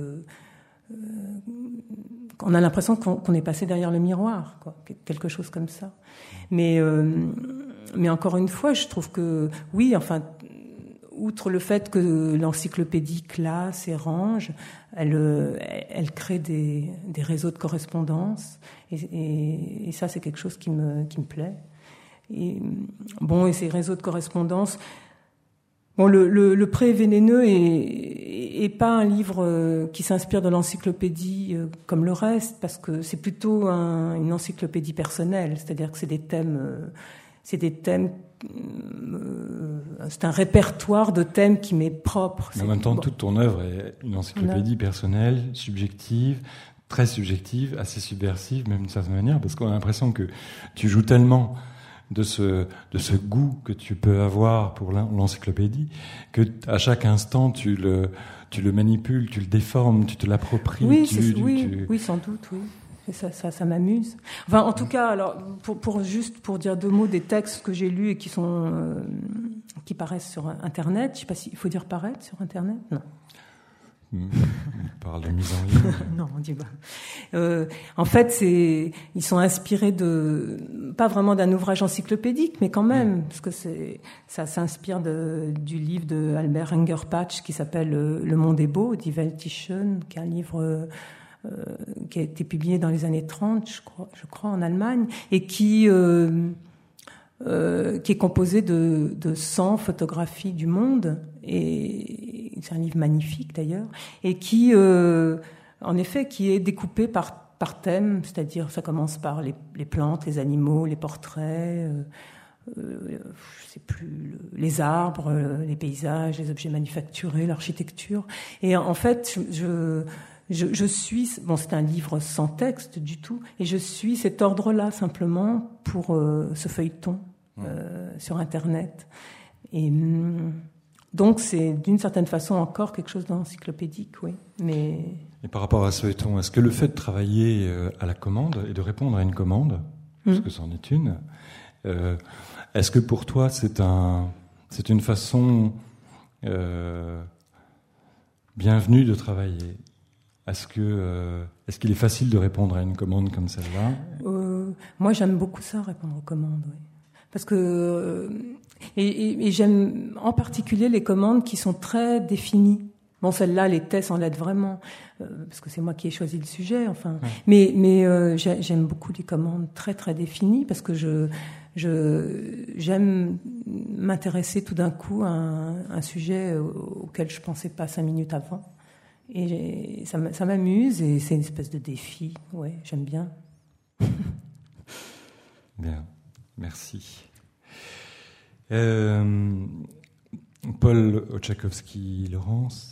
S2: qu'on est passé derrière le miroir, quoi, quelque chose comme ça. Mais encore une fois, je trouve que oui, outre le fait que l'encyclopédie classe et range, elle crée des réseaux de correspondance, et ça, c'est quelque chose qui me plaît. Et ces réseaux de correspondance. Le Pré vénéneux est pas un livre qui s'inspire de l'encyclopédie comme le reste, parce que c'est plutôt une encyclopédie personnelle, c'est-à-dire que c'est des thèmes, c'est un répertoire de thèmes qui m'est propre.
S3: Mais en même temps, toute ton œuvre est une encyclopédie personnelle, subjective, très subjective, assez subversive, même d'une certaine manière, parce qu'on a l'impression que tu joues tellement de ce goût que tu peux avoir pour l'encyclopédie, que à chaque instant tu le manipules, tu le déformes, tu te l'appropries.
S2: Oui, sans doute, oui. Et ça m'amuse. Enfin, en tout cas, alors pour dire 2 mots des textes que j'ai lus et qui paraissent sur Internet. Je sais pas il faut dire paraître sur Internet, non.
S3: On parle de mise en ligne.
S2: Non, on dit pas. En fait, ils sont inspirés pas vraiment d'un ouvrage encyclopédique, mais quand même, parce que ça s'inspire du livre de Albert Engerpatch qui s'appelle Le Monde est beau, Die Welt ist schön, qui est un livre qui a été publié dans les années 30, je crois, en Allemagne, et qui est composé de 100 photographies du monde, et c'est un livre magnifique d'ailleurs, et qui est découpé par thème, c'est-à-dire ça commence par les plantes, les animaux, les portraits, je sais plus, les arbres, les paysages, les objets manufacturés, l'architecture, et en fait je suis, c'est un livre sans texte du tout, et je suis cet ordre-là simplement pour ce feuilleton sur Internet. Et donc c'est d'une certaine façon encore quelque chose d'encyclopédique, oui. Et
S3: par rapport à ce feuilleton, est-ce que le fait de travailler à la commande et de répondre à une commande, parce que c'en est une, est-ce que pour toi c'est une façon bienvenue de travailler ? Est-ce qu'il est facile de répondre à une commande comme celle-là ?
S2: Moi, j'aime beaucoup ça, répondre aux commandes, oui. parce que et j'aime en particulier les commandes qui sont très définies. Bon, celle-là, les thèses en l'aident vraiment, parce que c'est moi qui ai choisi le sujet. Enfin, ouais. Mais j'aime beaucoup les commandes très très définies, parce que j'aime m'intéresser tout d'un coup à un sujet auquel je pensais pas 5 minutes avant. Et ça m'amuse, et c'est une espèce de défi. Ouais, j'aime bien.
S3: Bien, merci. Paul Oczakowski-Laurence.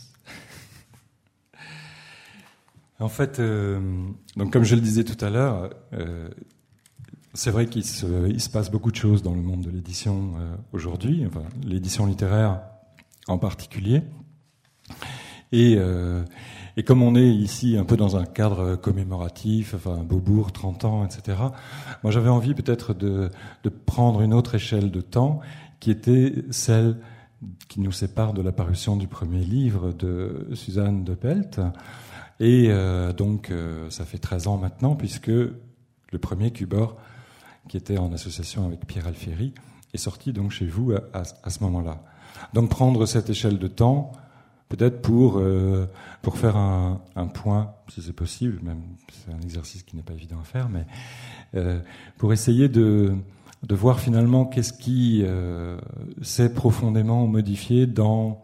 S3: En fait, donc comme je le disais tout à l'heure, c'est vrai qu'il se passe beaucoup de choses dans le monde de l'édition aujourd'hui, enfin, l'édition littéraire en particulier. Et comme on est ici un peu dans un cadre commémoratif, enfin Beaubourg, 30 ans, etc., moi j'avais envie peut-être de prendre une autre échelle de temps qui était celle qui nous sépare de la parution du premier livre de Suzanne de Pelt. Et donc ça fait 13 ans maintenant, puisque le premier Cubord, qui était en association avec Pierre Alfieri, est sorti donc chez vous à ce moment-là. Donc prendre cette échelle de temps, peut-être pour faire un point, si c'est possible, même c'est un exercice qui n'est pas évident à faire, mais pour essayer de voir finalement qu'est-ce qui s'est profondément modifié dans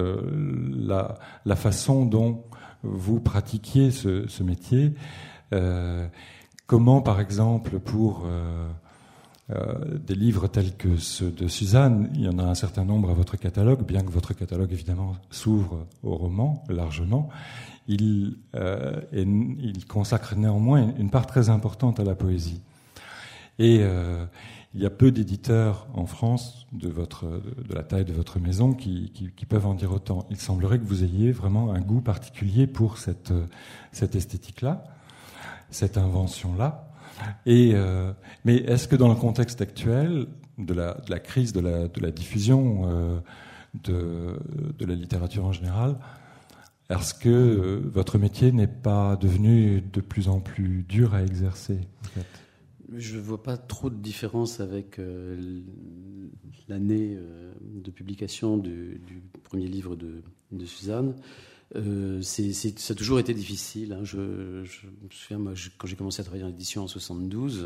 S3: la façon dont vous pratiquiez ce métier. Comment, par exemple, pour des livres tels que ceux de Suzanne, il y en a un certain nombre à votre catalogue, bien que votre catalogue, évidemment, s'ouvre au roman largement, il consacre néanmoins une part très importante à la poésie. Et il y a peu d'éditeurs en France de la taille de votre maison qui peuvent en dire autant. Il semblerait que vous ayez vraiment un goût particulier pour cette esthétique-là, cette invention-là. Mais est-ce que dans le contexte actuel de la crise de la diffusion de la littérature en général, est-ce que votre métier n'est pas devenu de plus en plus dur à exercer, en fait ?
S4: Je ne vois pas trop de différence avec l'année de publication du premier livre de Suzanne. Ça a toujours été difficile. Hein. Je me souviens, moi, quand j'ai commencé à travailler en édition en 70,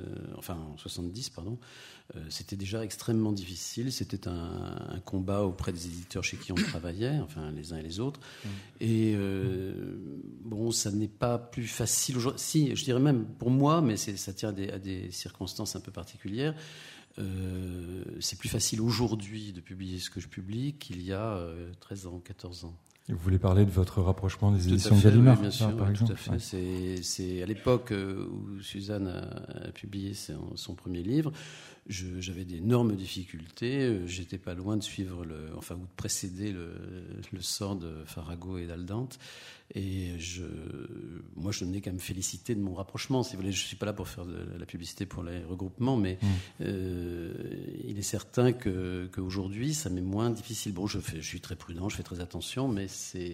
S4: c'était déjà extrêmement difficile. C'était un combat auprès des éditeurs chez qui on travaillait, enfin les uns et les autres. Et ça n'est pas plus facile aujourd'hui. Si, je dirais même pour moi, mais ça tient à des circonstances un peu particulières. C'est plus facile aujourd'hui de publier ce que je publie qu'il y a 13 ans, 14 ans.
S3: Vous voulez parler de votre rapprochement des éditions Gallimard,
S4: oui, bien sûr,
S3: par exemple.
S4: Tout à fait. Ouais. C'est à l'époque où Suzanne a publié son premier livre. J'avais d'énormes difficultés. J'étais pas loin de suivre ou de précéder le sort de Farago et d'Aldante. Et moi, je n'ai qu'à me féliciter de mon rapprochement. Si vous voulez, je suis pas là pour faire de la publicité pour les regroupements, mais il est certain qu'aujourd'hui, ça m'est moins difficile. Bon, je suis très prudent, je fais très attention, mais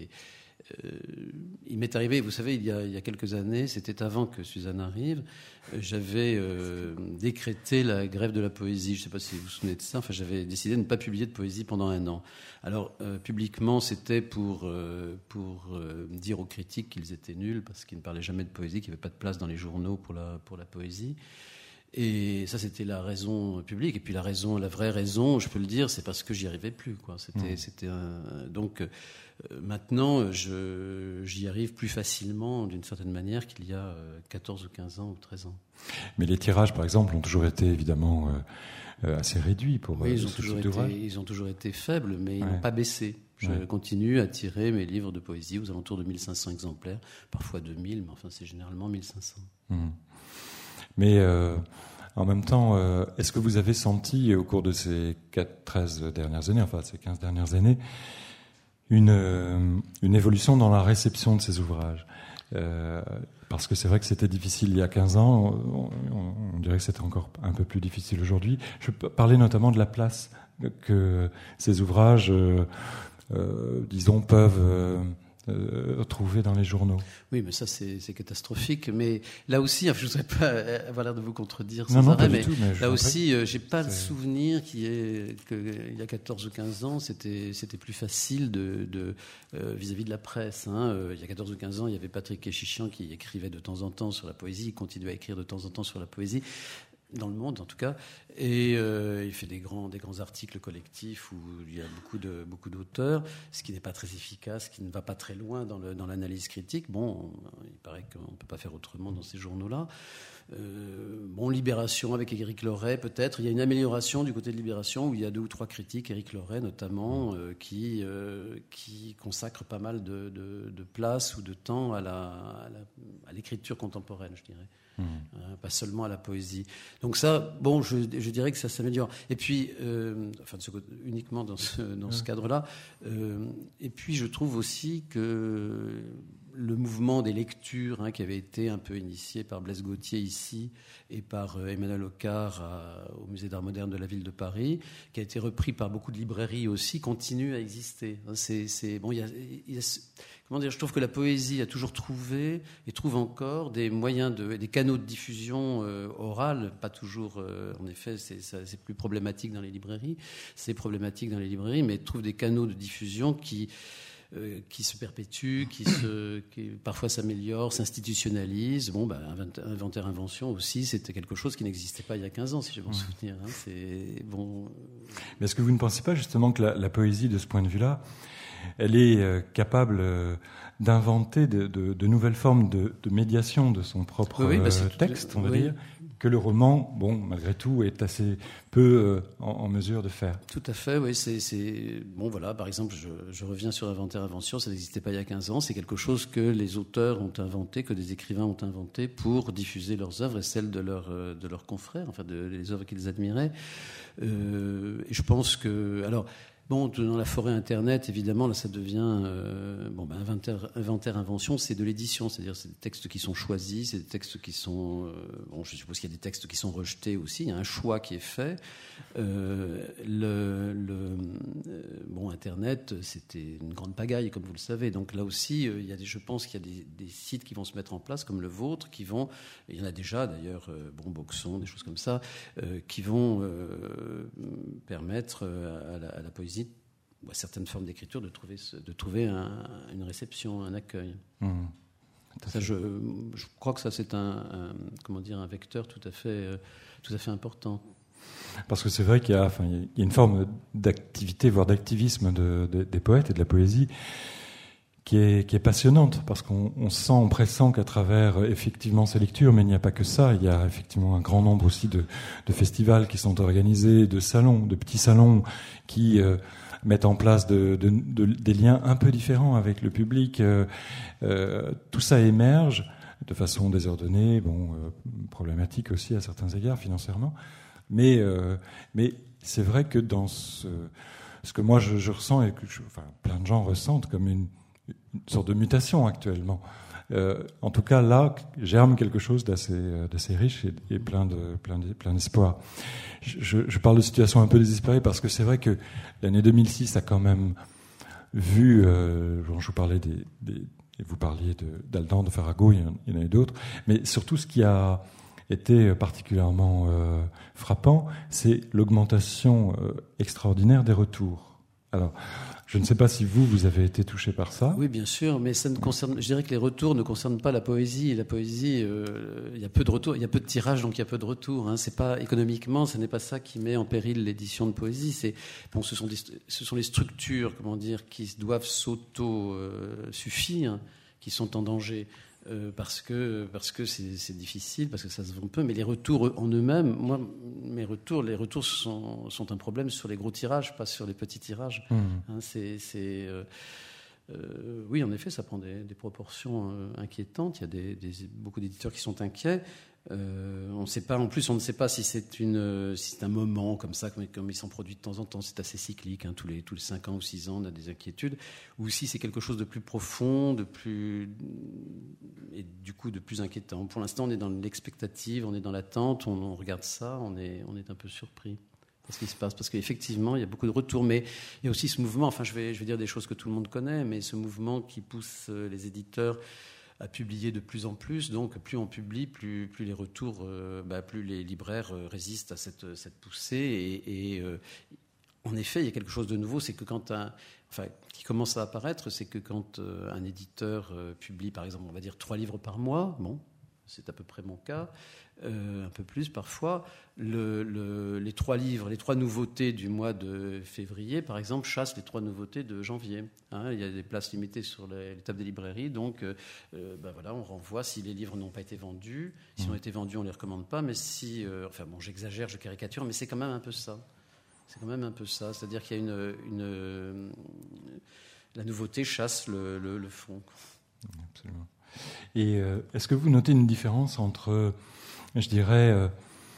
S4: il m'est arrivé, vous savez, il y a quelques années, c'était avant que Suzanne arrive, j'avais décrété la grève de la poésie. Je ne sais pas si vous vous souvenez de ça. Enfin, j'avais décidé de ne pas publier de poésie pendant 1 an. Alors, publiquement, c'était pour dire aux critiques qu'ils étaient nuls parce qu'ils ne parlaient jamais de poésie, qu'il n'y avait pas de place dans les journaux pour la poésie. Et ça, c'était la raison publique. Et puis la vraie raison, je peux le dire, c'est parce que j'y arrivais plus, quoi. Donc maintenant, j'y arrive plus facilement, d'une certaine manière, qu'il y a 14 ou 15 ans ou 13 ans.
S3: Mais les tirages, par exemple, ont toujours été évidemment assez réduits pour
S4: oui, ils ont toujours été faibles, mais ils n'ont pas baissé. Je continue à tirer mes livres de poésie aux alentours de 1500 exemplaires, parfois 2000, mais enfin c'est généralement 1500.
S3: Mais en même temps, est-ce que vous avez senti au cours de ces 13 dernières années, enfin ces 15 dernières années, une évolution dans la réception de ces ouvrages? Parce que c'est vrai que c'était difficile il y a 15 ans, on dirait que c'est encore un peu plus difficile aujourd'hui. Je parlais notamment de la place que ces ouvrages, disons, peuvent trouvés dans les journaux.
S4: Oui, mais ça, c'est catastrophique. Mais là aussi, je ne voudrais pas avoir l'air de vous contredire
S3: Non,
S4: sans arrêt,
S3: pas du tout, mais
S4: là aussi, je n'ai pas le souvenir qu'il y a 14 ou 15 ans, c'était plus facile vis-à-vis de la presse. Il y a 14 ou 15 ans, il y avait Patrick Kéchichian qui écrivait de temps en temps sur la poésie, il continuait à écrire de temps en temps sur la poésie. Dans le monde, en tout cas, et il fait des grands articles collectifs où il y a beaucoup d'auteurs, ce qui n'est pas très efficace, qui ne va pas très loin dans l'analyse critique. Bon, il paraît qu'on ne peut pas faire autrement dans ces journaux-là. Libération avec Éric Loret, peut-être. Il y a une amélioration du côté de Libération où il y a 2 ou 3 critiques, Éric Loret notamment, qui consacrent pas mal de place ou de temps à l'écriture contemporaine, je dirais. Pas seulement à la poésie. Donc ça, je dirais que ça s'améliore. Et puis, uniquement dans ce cadre-là. Et puis, je trouve aussi que le mouvement des lectures, qui avait été un peu initié par Blaise Gauthier ici et par Emmanuel Ocar au Musée d'Art moderne de la ville de Paris, qui a été repris par beaucoup de librairies aussi, continue à exister. Je trouve que la poésie a toujours trouvé et trouve encore des moyens, des canaux de diffusion orale, pas toujours, en effet, c'est plus problématique dans les librairies, mais trouve des canaux de diffusion qui se perpétuent, qui parfois s'améliorent, s'institutionnalisent. Inventaire Invention aussi, c'était quelque chose qui n'existait pas il y a 15 ans, si j'ai bon souvenir.
S3: Mais est-ce que vous ne pensez pas justement que la poésie, de ce point de vue-là, elle est capable d'inventer de nouvelles formes de médiation de son propre texte, on va dire, que le roman, malgré tout, est assez peu en mesure de faire.
S4: Tout à fait, oui. Par exemple, je reviens sur Inventaire Invention, ça n'existait pas il y a 15 ans. C'est quelque chose que les auteurs ont inventé, que des écrivains ont inventé pour diffuser leurs œuvres et celles de leurs confrères, les œuvres qu'ils admiraient. Et je pense que... dans la forêt Internet, évidemment, là, ça devient... Inventaire Invention, c'est de l'édition, c'est-à-dire c'est des textes qui sont choisis, c'est des textes qui sont... je suppose qu'il y a des textes qui sont rejetés aussi, il y a un choix qui est fait. Internet, c'était une grande pagaille, comme vous le savez. Donc là aussi, je pense qu'il y a des sites qui vont se mettre en place, comme le vôtre, qui vont... Il y en a déjà, d'ailleurs, Boxon, des choses comme ça, qui vont permettre à la poésie, ou à certaines formes d'écriture, de trouver une réception, un accueil. Ça, je crois que ça, c'est un vecteur tout à fait important.
S3: Parce que c'est vrai qu'il y a une forme d'activité, voire d'activisme des poètes et de la poésie qui est passionnante, parce on pressent qu'à travers effectivement ces lectures, mais il n'y a pas que ça, il y a effectivement un grand nombre aussi de festivals qui sont organisés, de petits salons qui mettent en place des liens un peu différents avec le public. Tout ça émerge de façon désordonnée, problématique aussi à certains égards financièrement, mais c'est vrai que dans ce que moi je ressens et que plein de gens ressentent comme une sorte de mutation actuellement. En tout cas, là, germe quelque chose d'assez riche et plein d'espoir. Je parle de situation un peu désespérée parce que c'est vrai que l'année 2006 a quand même vu, je vous parlais vous parliez d'Aldan, de Farago, il y en a d'autres, mais surtout ce qui a été particulièrement frappant, c'est l'augmentation extraordinaire des retours. Alors, je ne sais pas si vous avez été touché par ça.
S4: Oui, bien sûr, mais je dirais que les retours ne concernent pas la poésie. La poésie, il y a peu de retours, il y a peu de tirages, donc il y a peu de retours. C'est pas économiquement, ce n'est pas ça qui met en péril l'édition de poésie. Ce sont les structures, qui doivent s'auto-suffire, qui sont en danger. Parce que c'est difficile, parce que ça se vend peu, mais les retours en eux-mêmes, les retours sont un problème sur les gros tirages, pas sur les petits tirages. Oui, en effet, ça prend des proportions inquiétantes. Il y a beaucoup d'éditeurs qui sont inquiets. On ne sait pas, en plus, on ne sait pas si c'est un moment comme ça, comme il s'en produit de temps en temps, c'est assez cyclique, tous les 5 ans ou 6 ans, on a des inquiétudes, ou si c'est quelque chose de plus profond, et du coup de plus inquiétant. Pour l'instant, on est dans l'expectative, on est dans l'attente, on regarde ça, on est un peu surpris. Qu'est-ce qui se passe? Parce qu'effectivement, il y a beaucoup de retours, mais il y a aussi ce mouvement, enfin je vais dire des choses que tout le monde connaît, mais ce mouvement qui pousse les éditeurs à publier de plus en plus. Donc plus on publie, plus les retours, plus les libraires résistent à cette poussée. Et en effet, il y a quelque chose de nouveau, c'est que qui commence à apparaître, c'est que quand un éditeur publie, par exemple, on va dire 3 livres par mois, bon, c'est à peu près mon cas, un peu plus parfois, les 3 livres, les 3 nouveautés du mois de février, par exemple, chassent les 3 nouveautés de janvier. Il y a des places limitées sur les tables des librairies, donc on renvoie si les livres n'ont pas été vendus. S'ils ont été vendus, on ne les recommande pas, mais si... j'exagère, je caricature, mais c'est quand même un peu ça. C'est-à-dire qu'il y a la nouveauté chasse le fond.
S3: Absolument. Et est-ce que vous notez une différence entre, je dirais,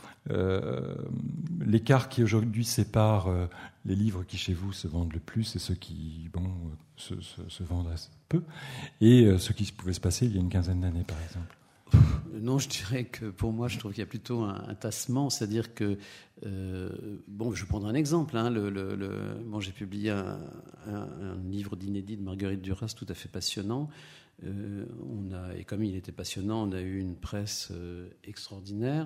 S3: l'écart qui aujourd'hui sépare les livres qui chez vous se vendent le plus et ceux qui se vendent assez peu, et ce qui pouvait se passer il y a une quinzaine d'années, par exemple?
S4: Non, je dirais que pour moi, je trouve qu'il y a plutôt un tassement, c'est-à-dire que, je vais prendre un exemple. J'ai publié un livre d'inédit de Marguerite Duras tout à fait passionnant. Et comme il était passionnant, on a eu une presse extraordinaire.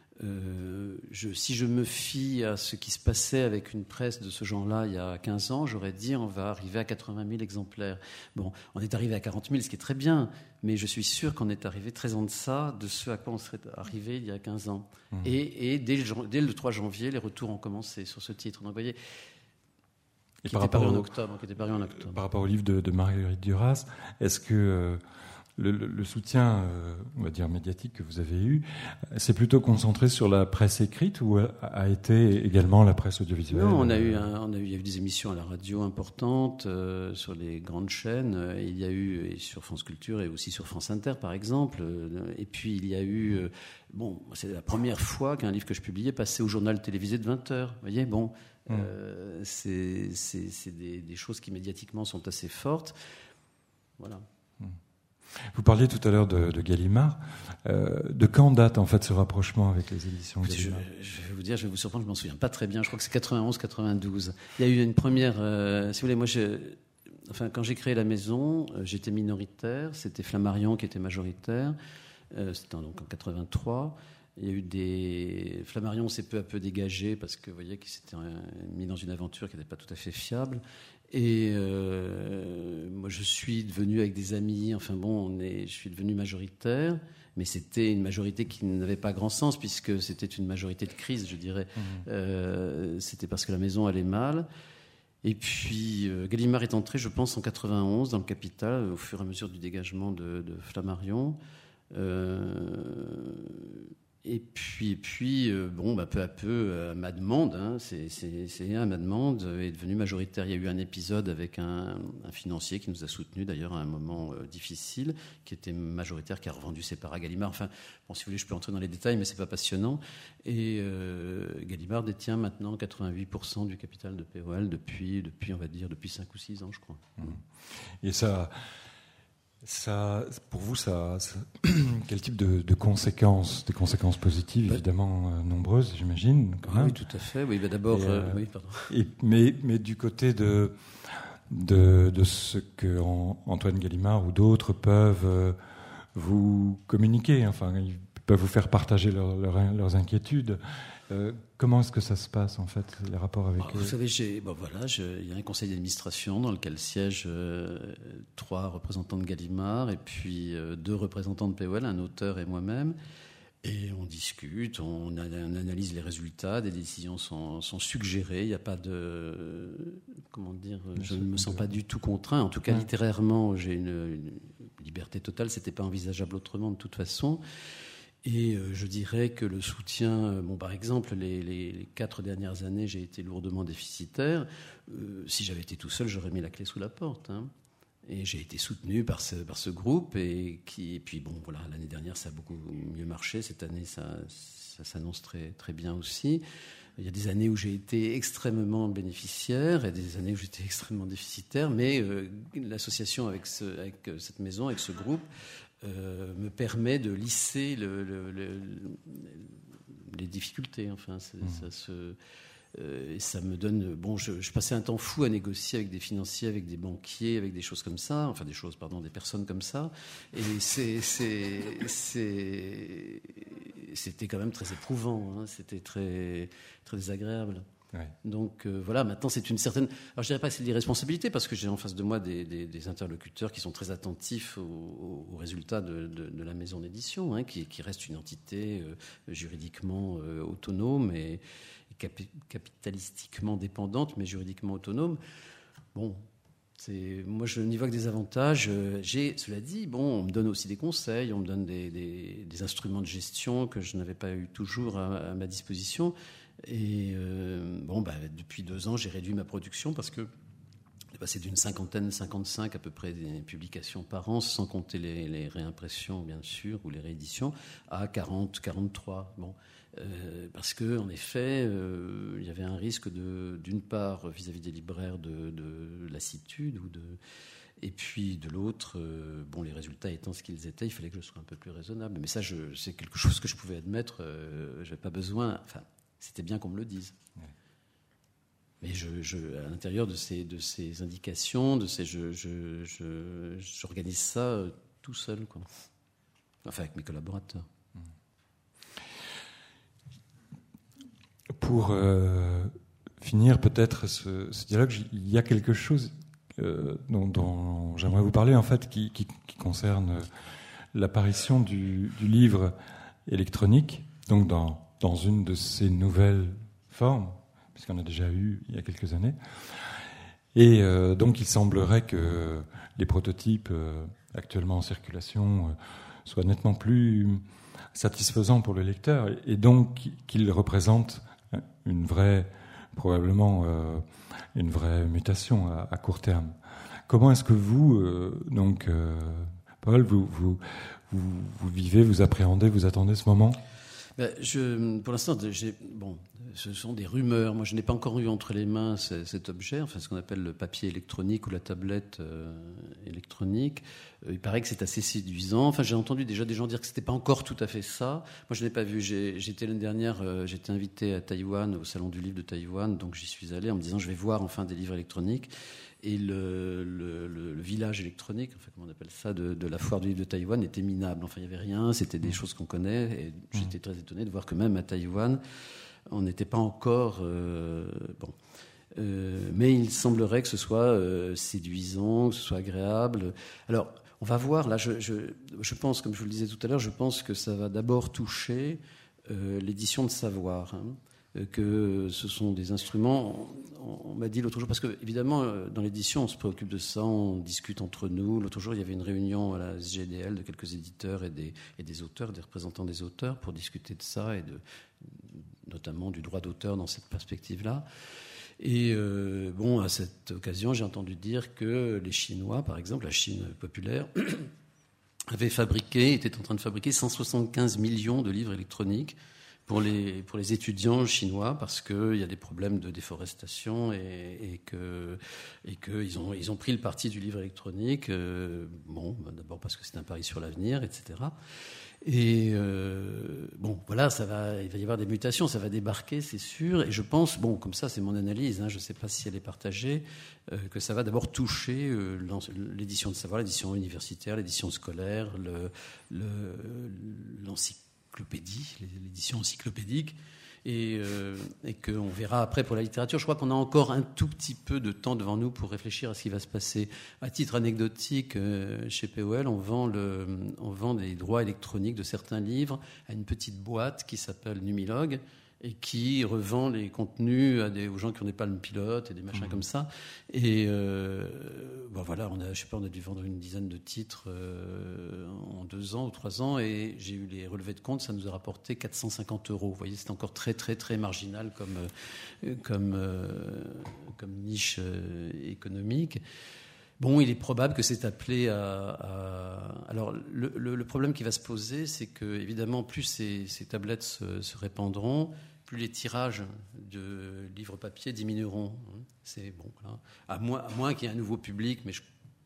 S4: Si je me fie à ce qui se passait avec une presse de ce genre-là il y a 15 ans, j'aurais dit on va arriver à 80 000 exemplaires. Bon, on est arrivé à 40 000, ce qui est très bien, mais je suis sûr qu'on est arrivé très en deçà de ce à quoi on serait arrivé il y a 15 ans. Et dès le 3 janvier, les retours ont commencé sur ce titre. Donc, vous voyez, qui était paru en octobre.
S3: Par rapport au livre de Marguerite Duras, est-ce que le soutien, on va dire médiatique que vous avez eu, c'est plutôt concentré sur la presse écrite ou a été également la presse audiovisuelle?
S4: Non, il y a eu des émissions à la radio importantes sur les grandes chaînes. Il y a eu sur France Culture et aussi sur France Inter, par exemple. Et puis il y a eu, c'est la première fois qu'un livre que je publiais passait au journal télévisé de 20h. Vous voyez, c'est des choses qui médiatiquement sont assez fortes. Voilà.
S3: Vous parliez tout à l'heure de Gallimard. De quand date en fait ce rapprochement avec les éditions Gallimard?
S4: Je vais vous dire, je vais vous surprendre, je m'en souviens pas très bien. Je crois que c'est 91-92. Il y a eu une première. Si vous voulez, quand j'ai créé la maison, j'étais minoritaire. C'était Flammarion qui était majoritaire. C'était donc en 83. Il y a eu Flammarion s'est peu à peu dégagé parce que vous voyez qu'il s'était mis dans une aventure qui n'était pas tout à fait fiable. Et moi, je suis devenu avec des amis, je suis devenu majoritaire, mais c'était une majorité qui n'avait pas grand sens puisque c'était une majorité de crise, je dirais. C'était parce que la maison allait mal. Et puis, Gallimard est entré, je pense, en 91 dans le Capital, au fur et à mesure du dégagement de Flammarion. Et puis, peu à peu, ma demande, ma demande est devenue majoritaire. Il y a eu un épisode avec un financier qui nous a soutenus, d'ailleurs, à un moment difficile, qui était majoritaire, qui a revendu ses parts à Gallimard. Si vous voulez, je peux entrer dans les détails, mais c'est pas passionnant. Et Gallimard détient maintenant 88% du capital de POL depuis, on va dire, depuis 5 ou 6 ans, je crois.
S3: Et ça, pour vous, quel type de conséquences? Des conséquences positives, évidemment, nombreuses, j'imagine. Quand même.
S4: Oui, tout à fait. Oui, d'abord, oui, pardon.
S3: Mais du côté de ce que Antoine Gallimard ou d'autres peuvent vous communiquer, ils peuvent vous faire partager leurs inquiétudes. Comment est-ce que ça se passe, en fait, les rapports avec eux?
S4: Vous savez, il y a un conseil d'administration dans lequel siègent 3 représentants de Gallimard et puis 2 représentants de POL, un auteur et moi-même. Et on discute, on analyse les résultats, des décisions sont suggérées. Il n'y a pas de... je ne me sens pas du tout contraint. En tout cas, littérairement, j'ai une liberté totale. Ce n'était pas envisageable autrement, de toute façon. Et je dirais que le soutien, par exemple, les 4 dernières années, j'ai été lourdement déficitaire. Si j'avais été tout seul, j'aurais mis la clé sous la porte. Et j'ai été soutenu par ce groupe. Et puis, l'année dernière, ça a beaucoup mieux marché. Cette année, ça s'annonce très, très bien aussi. Il y a des années où j'ai été extrêmement bénéficiaire et des années où j'étais extrêmement déficitaire. Mais l'association avec cette maison, avec ce groupe, me permet de lisser les difficultés. Et ça me donne... Bon, je passais un temps fou à négocier avec des financiers, avec des banquiers, avec des choses comme ça. Enfin, des personnes comme ça. Et c'était quand même très éprouvant. Hein. C'était très, très désagréable.
S3: Ouais.
S4: Donc voilà, maintenant c'est une certaine... Alors je dirais pas que c'est de l'irresponsabilité, parce que j'ai en face de moi des interlocuteurs qui sont très attentifs aux résultats de la maison d'édition, hein, qui reste une entité juridiquement autonome et capitalistiquement dépendante, mais juridiquement autonome. Bon, moi je n'y vois que des avantages. Cela dit, bon, on me donne aussi des conseils, on me donne des instruments de gestion que je n'avais pas eu toujours à ma disposition. Et depuis 2 ans, j'ai réduit ma production parce que j'ai passé d'une 55 à peu près des publications par an, sans compter les réimpressions, bien sûr, ou les rééditions, à 40, 43. Bon. Parce que, en effet, il y avait un risque d'une part, vis-à-vis des libraires, de lassitude, et puis de l'autre, les résultats étant ce qu'ils étaient, il fallait que je sois un peu plus raisonnable. Mais ça, c'est quelque chose que je pouvais admettre. Je n'avais pas besoin... Enfin, c'était bien qu'on me le dise. Ouais. Mais à l'intérieur de ces indications, j'organise ça tout seul, quoi. Enfin, avec mes collaborateurs.
S3: Pour finir peut-être ce dialogue, il y a quelque chose dont j'aimerais vous parler, en fait, qui concerne l'apparition du livre électronique, donc dans une de ces nouvelles formes, puisqu'on a déjà eu il y a quelques années. Et donc il semblerait que les prototypes actuellement en circulation soient nettement plus satisfaisants pour le lecteur, et donc qu'ils représentent probablement une vraie mutation à court terme. Comment est-ce que vous, Paul, vous vivez, vous appréhendez, vous attendez ce moment ?
S4: Pour l'instant, ce sont des rumeurs. Moi, je n'ai pas encore eu entre les mains cet objet, enfin ce qu'on appelle le papier électronique ou la tablette électronique. Il paraît que c'est assez séduisant. Enfin, j'ai entendu déjà des gens dire que c'était pas encore tout à fait ça. Moi, je n'ai pas vu. J'étais l'année dernière, j'étais invité à Taïwan, au Salon du Livre de Taïwan, donc j'y suis allé en me disant je vais voir enfin des livres électroniques. Et le village électronique, enfin comment on appelle ça, de la foire du livre de Taïwan était minable. Enfin, il n'y avait rien, c'était des choses qu'on connaît. Et j'étais très étonné de voir que même à Taïwan, on n'était pas encore... mais il semblerait que ce soit séduisant, que ce soit agréable. Alors, on va voir, là, je pense, comme je vous le disais tout à l'heure, je pense que ça va d'abord toucher l'édition de savoir, hein. Que ce sont des instruments, on m'a dit l'autre jour, parce que évidemment dans l'édition on se préoccupe de ça, on discute entre nous. L'autre jour il y avait une réunion à la SGDL de quelques éditeurs et des auteurs, des représentants des auteurs, pour discuter de ça et notamment du droit d'auteur dans cette perspective-là. Et à cette occasion j'ai entendu dire que les Chinois, par exemple, la Chine populaire, était en train de fabriquer 175 millions de livres électroniques pour les étudiants chinois, parce qu'il y a des problèmes de déforestation et qu'ils ont pris le parti du livre électronique. D'abord parce que c'est un pari sur l'avenir, etc. Et voilà, il va y avoir des mutations, ça va débarquer, c'est sûr. Et je pense, comme ça, c'est mon analyse, hein, je ne sais pas si elle est partagée, que ça va d'abord toucher l'édition de savoir, l'édition universitaire, l'édition scolaire, l'édition encyclopédique, et qu'on verra après pour la littérature. Je crois qu'on a encore un tout petit peu de temps devant nous pour réfléchir à ce qui va se passer. À titre anecdotique, chez POL, on vend des droits électroniques de certains livres à une petite boîte qui s'appelle Numilog, et qui revend les contenus aux gens qui ont des palmes pilotes et des machins comme ça. Et on a dû vendre une dizaine de titres en 2 ans ou 3 ans, et j'ai eu les relevés de compte, ça nous a rapporté 450 €. Vous voyez, c'est encore très très très marginal comme niche économique. Il est probable que c'est appelé à... Alors, le problème qui va se poser, c'est que, évidemment, plus ces tablettes se répandront, plus les tirages de livres papier diminueront. C'est bon, voilà. À moins qu'il y ait un nouveau public, mais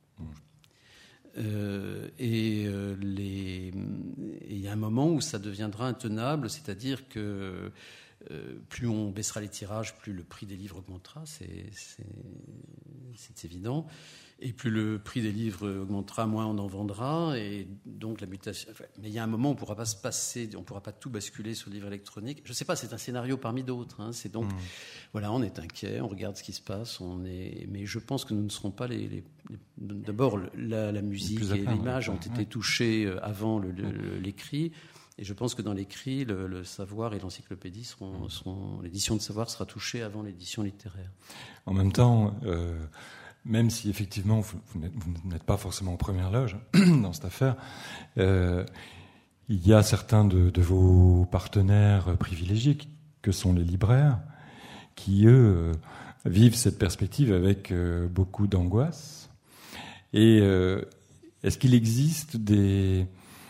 S4: il y a un moment où ça deviendra intenable, c'est-à-dire que plus on baissera les tirages, plus le prix des livres augmentera, c'est évident. Et plus le prix des livres augmentera, moins on en vendra. Et donc la mutation. Mais il y a un moment où on ne pourra pas se passer, on ne pourra pas tout basculer sur le livre électronique. Je ne sais pas, c'est un scénario parmi d'autres. Hein. C'est donc, voilà, on est inquiet, on regarde ce qui se passe. Mais je pense que nous ne serons pas D'abord, la musique et l'image ont été touchées avant l'écrit. Et je pense que dans l'écrit, le savoir et l'encyclopédie l'édition de savoir sera touchée avant l'édition littéraire.
S3: En même temps, même si effectivement vous n'êtes pas forcément en première loge dans cette affaire, il y a certains de vos partenaires privilégiés que sont les libraires, qui eux vivent cette perspective avec beaucoup d'angoisse. Et est-ce qu'il existe des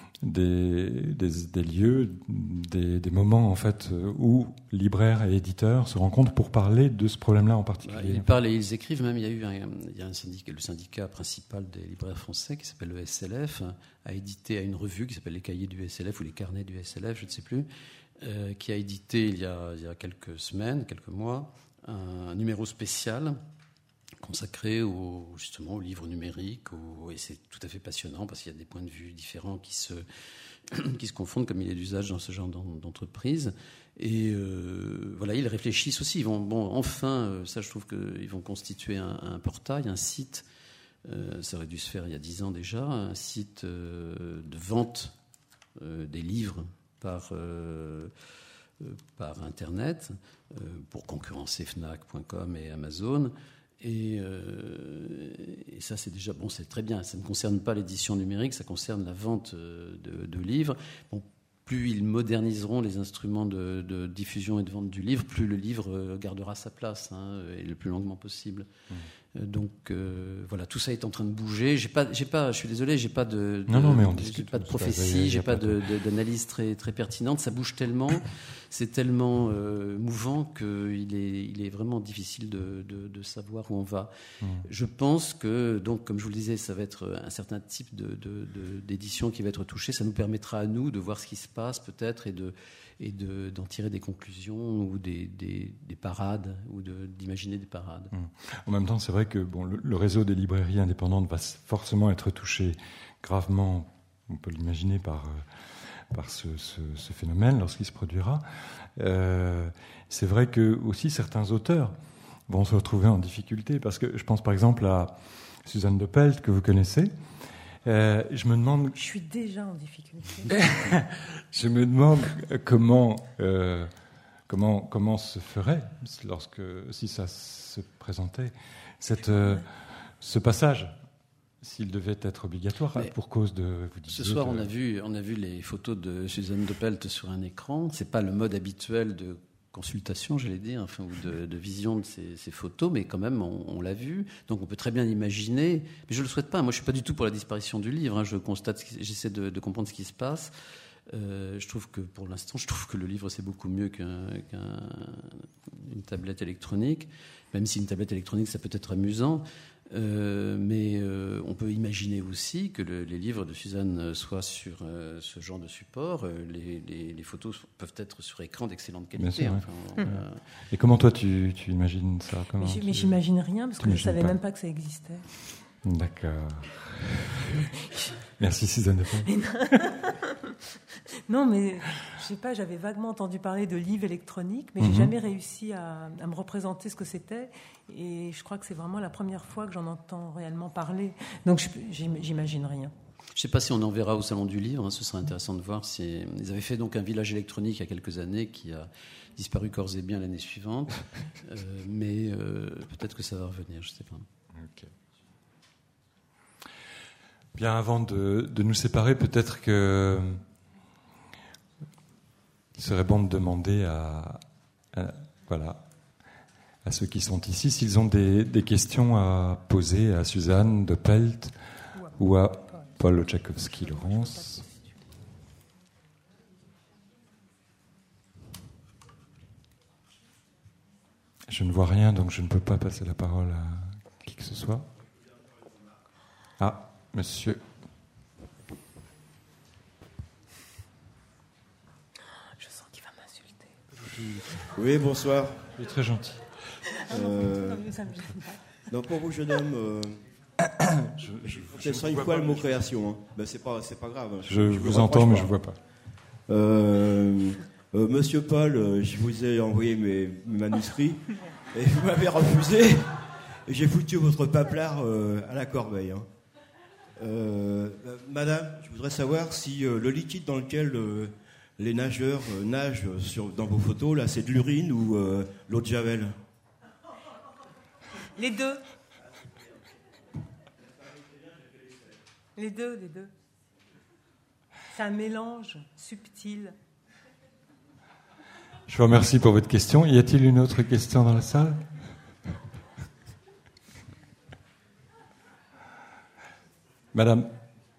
S3: lieux, des moments en fait où libraires et éditeurs se rencontrent pour parler de ce problème-là en particulier?
S4: Ils parlent et ils écrivent même. Il y a un syndicat, le syndicat principal des libraires français qui s'appelle le SLF, a édité à une revue qui s'appelle les Cahiers du SLF ou les Carnets du SLF, je ne sais plus, qui a édité il y a quelques semaines, quelques mois, un numéro spécial consacré justement aux livres numériques, et c'est tout à fait passionnant parce qu'il y a des points de vue différents qui se confondent comme il est d'usage dans ce genre d'entreprise. Et voilà, ils réfléchissent aussi. Enfin, ça je trouve qu'ils vont constituer un portail, un site, ça aurait dû se faire il y a 10 ans déjà, un site de vente des livres par Internet pour concurrencer Fnac.com et Amazon. Et ça, c'est déjà c'est très bien. Ça ne concerne pas l'édition numérique, ça concerne la vente de livres. Plus ils moderniseront les instruments de diffusion et de vente du livre, plus le livre gardera sa place, et le plus longuement possible. Donc voilà, tout ça est en train de bouger. Je suis désolé, j'ai pas de prophétie, j'ai pas d'analyse très très pertinente. Ça bouge tellement, c'est tellement mouvant qu'il est vraiment difficile de savoir où on va. Je pense que, donc, comme je vous le disais, ça va être un certain type d'édition qui va être touché. Ça nous permettra à nous de voir ce qui se passe peut-être et d'en tirer des conclusions ou des parades, ou d'imaginer des parades.
S3: En même temps, c'est vrai que le réseau des librairies indépendantes va forcément être touché gravement, on peut l'imaginer, par ce phénomène lorsqu'il se produira. C'est vrai que aussi certains auteurs vont se retrouver en difficulté, parce que je pense par exemple à Suzanne de Pelt, que vous connaissez. Je me demande.
S2: Je suis déjà en difficulté.
S3: Je me demande comment se ferait si ça se présentait ce passage, s'il devait être obligatoire. Mais pour cause de.
S4: Ce soir, on a vu les photos de Suzanne de Pelt sur un écran. C'est pas le mode habituel de consultation, j'allais dire, ou de vision de ces photos, mais quand même, on l'a vu. Donc, on peut très bien imaginer, mais je le souhaite pas. Moi, je suis pas du tout pour la disparition du livre. J'essaie de comprendre ce qui se passe. Je trouve que, pour l'instant, le livre, c'est beaucoup mieux qu'une tablette électronique, même si une tablette électronique, ça peut être amusant. Mais on peut imaginer aussi que les livres de Suzanne soient sur ce genre de support. Les photos peuvent être sur écran d'excellente qualité.
S3: Bien sûr, Et comment toi tu imagines ça?
S2: Mais j'imagine rien, parce que je ne savais même pas que ça existait.
S3: D'accord. Merci Suzanne.
S2: Non, mais je sais pas, j'avais vaguement entendu parler de livres électroniques, mais j'ai jamais réussi à me représenter ce que c'était. Et je crois que c'est vraiment la première fois que j'en entends réellement parler. Donc j'imagine rien.
S4: Je ne sais pas si on en verra au Salon du Livre, ce serait intéressant de voir. Ils avaient fait donc un village électronique il y a quelques années qui a disparu corps et bien l'année suivante. Mais peut-être que ça va revenir, je ne sais pas.
S3: Okay. Bien, avant de nous séparer, peut-être que il serait bon de demander à ceux qui sont ici s'ils ont des questions à poser à Suzanne de Pelt ou à Paul Oczakowski-Laurence. Je ne vois rien, donc je ne peux pas passer la parole à qui que ce soit. Ah, monsieur.
S2: Je sens qu'il va m'insulter.
S5: Oui, bonsoir.
S3: Il est très gentil.
S5: Non, pour vous, jeune homme, quel sera une fois le mot création, hein. Ben, c'est pas grave. Hein.
S3: Je vous entends, mais je ne vois pas.
S5: Monsieur Paul, je vous ai envoyé mes manuscrits et vous m'avez refusé. Et j'ai foutu votre paplard à la corbeille. Hein. Madame, je voudrais savoir si le liquide dans lequel les nageurs nagent dans vos photos, là, c'est de l'urine ou l'eau de Javel.
S2: Les deux. Les deux. C'est un mélange subtil.
S3: Je vous remercie pour votre question. Y a-t-il une autre question dans la salle ? Madame.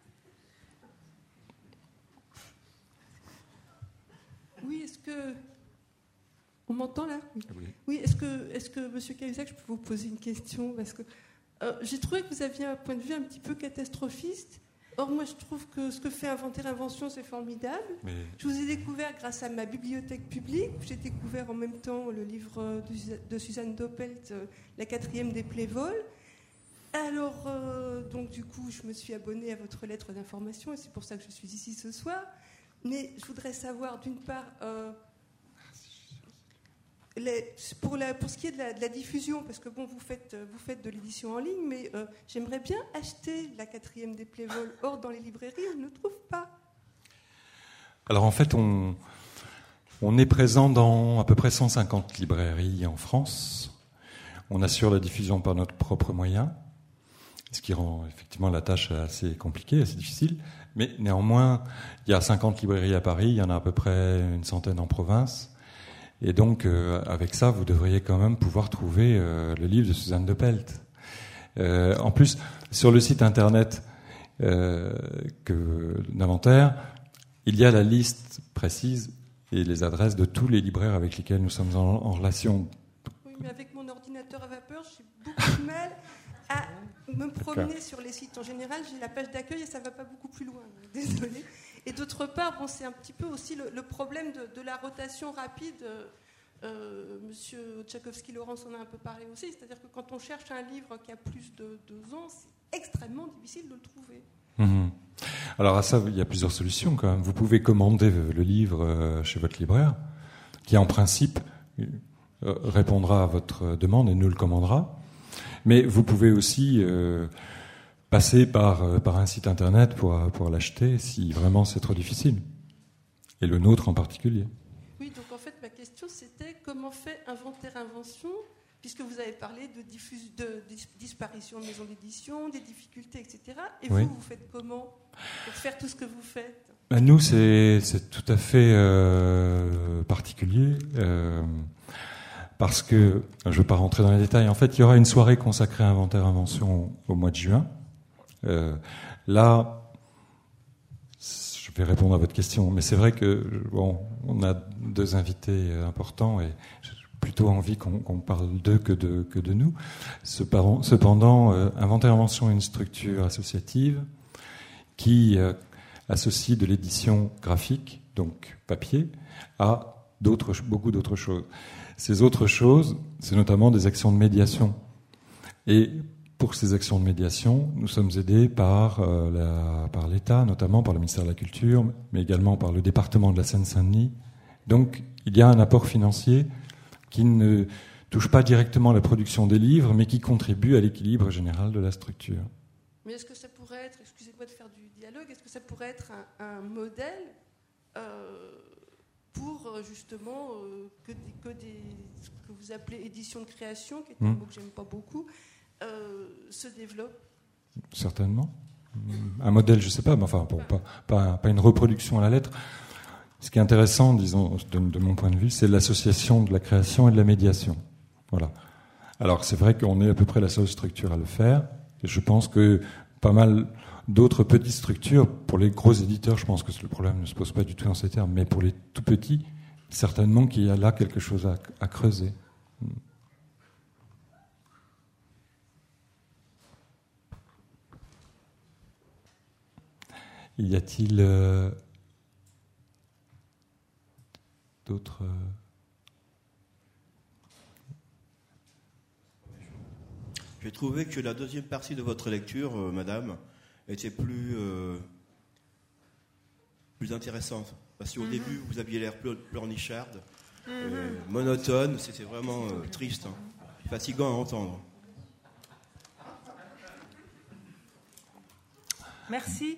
S6: Oui, est-ce que... On m'entend là ? Oui, est-ce que Monsieur Cahuzac, je peux vous poser une question ? Parce que j'ai trouvé que vous aviez un point de vue un petit peu catastrophiste. Or, moi, je trouve que ce que fait Inventer Invention, c'est formidable. Mais... Je vous ai découvert grâce à ma bibliothèque publique. J'ai découvert en même temps le livre de Suzanne Doppelt, La 4e des Playvols. Alors, donc du coup, je me suis abonnée à votre lettre d'information et c'est pour ça que je suis ici ce soir. Mais je voudrais savoir, d'une part, pour ce qui est de la diffusion, parce que bon, vous faites de l'édition en ligne, mais j'aimerais bien acheter la 4e des Playvols. Or, dans les librairies, on ne le trouve pas.
S3: Alors en fait, on est présent dans à peu près 150 librairies en France. On assure la diffusion par notre propre moyen, ce qui rend effectivement la tâche assez compliquée, assez difficile. Mais néanmoins, il y a 50 librairies à Paris, il y en a à peu près une centaine en province. Et donc, avec ça, vous devriez quand même pouvoir trouver le livre de Suzanne Doppelt. En plus, sur le site internet d'Inventaire, il y a la liste précise et les adresses de tous les libraires avec lesquels nous sommes en relation.
S6: Oui, mais avec mon ordinateur à vapeur, j'ai beaucoup de mal à me promener sur les sites. En général, j'ai la page d'accueil et ça ne va pas beaucoup plus loin. Désolée. Et d'autre part, bon, c'est un petit peu aussi le problème de la rotation rapide. Monsieur Tchaikovsky-Laurence en a un peu parlé aussi. C'est-à-dire que quand on cherche un livre qui a plus de 2 ans, c'est extrêmement difficile de le trouver.
S3: Mmh. Alors à ça, il y a plusieurs solutions quand même. Vous pouvez commander le livre chez votre libraire, qui en principe répondra à votre demande et nous le commandera. Mais vous pouvez aussi passer par un site internet pour l'acheter si vraiment c'est trop difficile. Et le nôtre en particulier.
S6: Oui, donc en fait ma question c'était comment fait Inventaire Invention, puisque vous avez parlé de disparition de maisons d'édition, des difficultés, etc. Et oui. Vous faites comment pour faire tout ce que vous faites ?
S3: Nous, c'est tout à fait particulier. Parce que, je ne vais pas rentrer dans les détails, en fait, il y aura une soirée consacrée à Inventaire Invention au mois de juin. Là, je vais répondre à votre question, mais c'est vrai que bon, on a 2 invités importants et j'ai plutôt envie qu'on parle d'eux que de nous. Cependant, Inventaire Invention est une structure associative qui associe de l'édition graphique, donc papier, à beaucoup d'autres choses. Ces autres choses, c'est notamment des actions de médiation. Et pour ces actions de médiation, nous sommes aidés par l'État, notamment par le ministère de la Culture, mais également par le département de la Seine-Saint-Denis. Donc, il y a un apport financier qui ne touche pas directement la production des livres, mais qui contribue à l'équilibre général de la structure.
S6: Mais est-ce que ça pourrait être, excusez-moi de faire du dialogue, est-ce que ça pourrait être un modèle pour justement que ce que vous appelez édition de création, qui est un mot que j'aime pas beaucoup, se développe?
S3: Certainement. Un modèle, je ne sais pas, mais enfin, pas une reproduction à la lettre. Ce qui est intéressant, disons, de mon point de vue, c'est l'association de la création et de la médiation. Voilà. Alors, c'est vrai qu'on est à peu près la seule structure à le faire. Et je pense que pas mal d'autres petites structures, pour les gros éditeurs, je pense que le problème ne se pose pas du tout dans ces termes, mais pour les tout petits, certainement qu'il y a là quelque chose à creuser. Y a-t-il d'autres
S5: J'ai trouvé que la deuxième partie de votre lecture, madame, était plus intéressante. Parce qu'au début, vous aviez l'air pleurnicharde, monotone, c'était vraiment triste, hein, fatigant à entendre.
S2: Merci.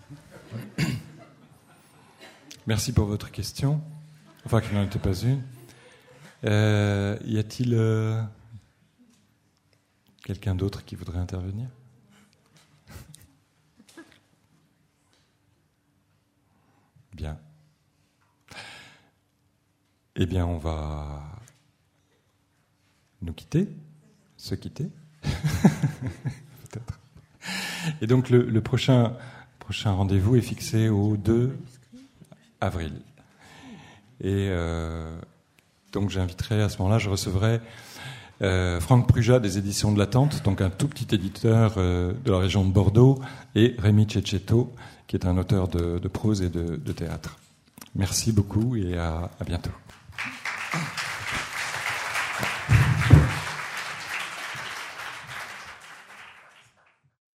S3: Merci pour votre question. Enfin, qu'il n'en était pas une. Y a-t-il quelqu'un d'autre qui voudrait intervenir ? Bien. Eh bien, on va nous quitter, se quitter. Peut-être. Et donc, le prochain rendez-vous est fixé au 2 avril. Et donc, j'inviterai à ce moment-là, je recevrai Franck Prujat des éditions de l'Attente, donc un tout petit éditeur de la région de Bordeaux, et Rémi Cecchetto, qui est un auteur de prose et de théâtre. Merci beaucoup et à bientôt.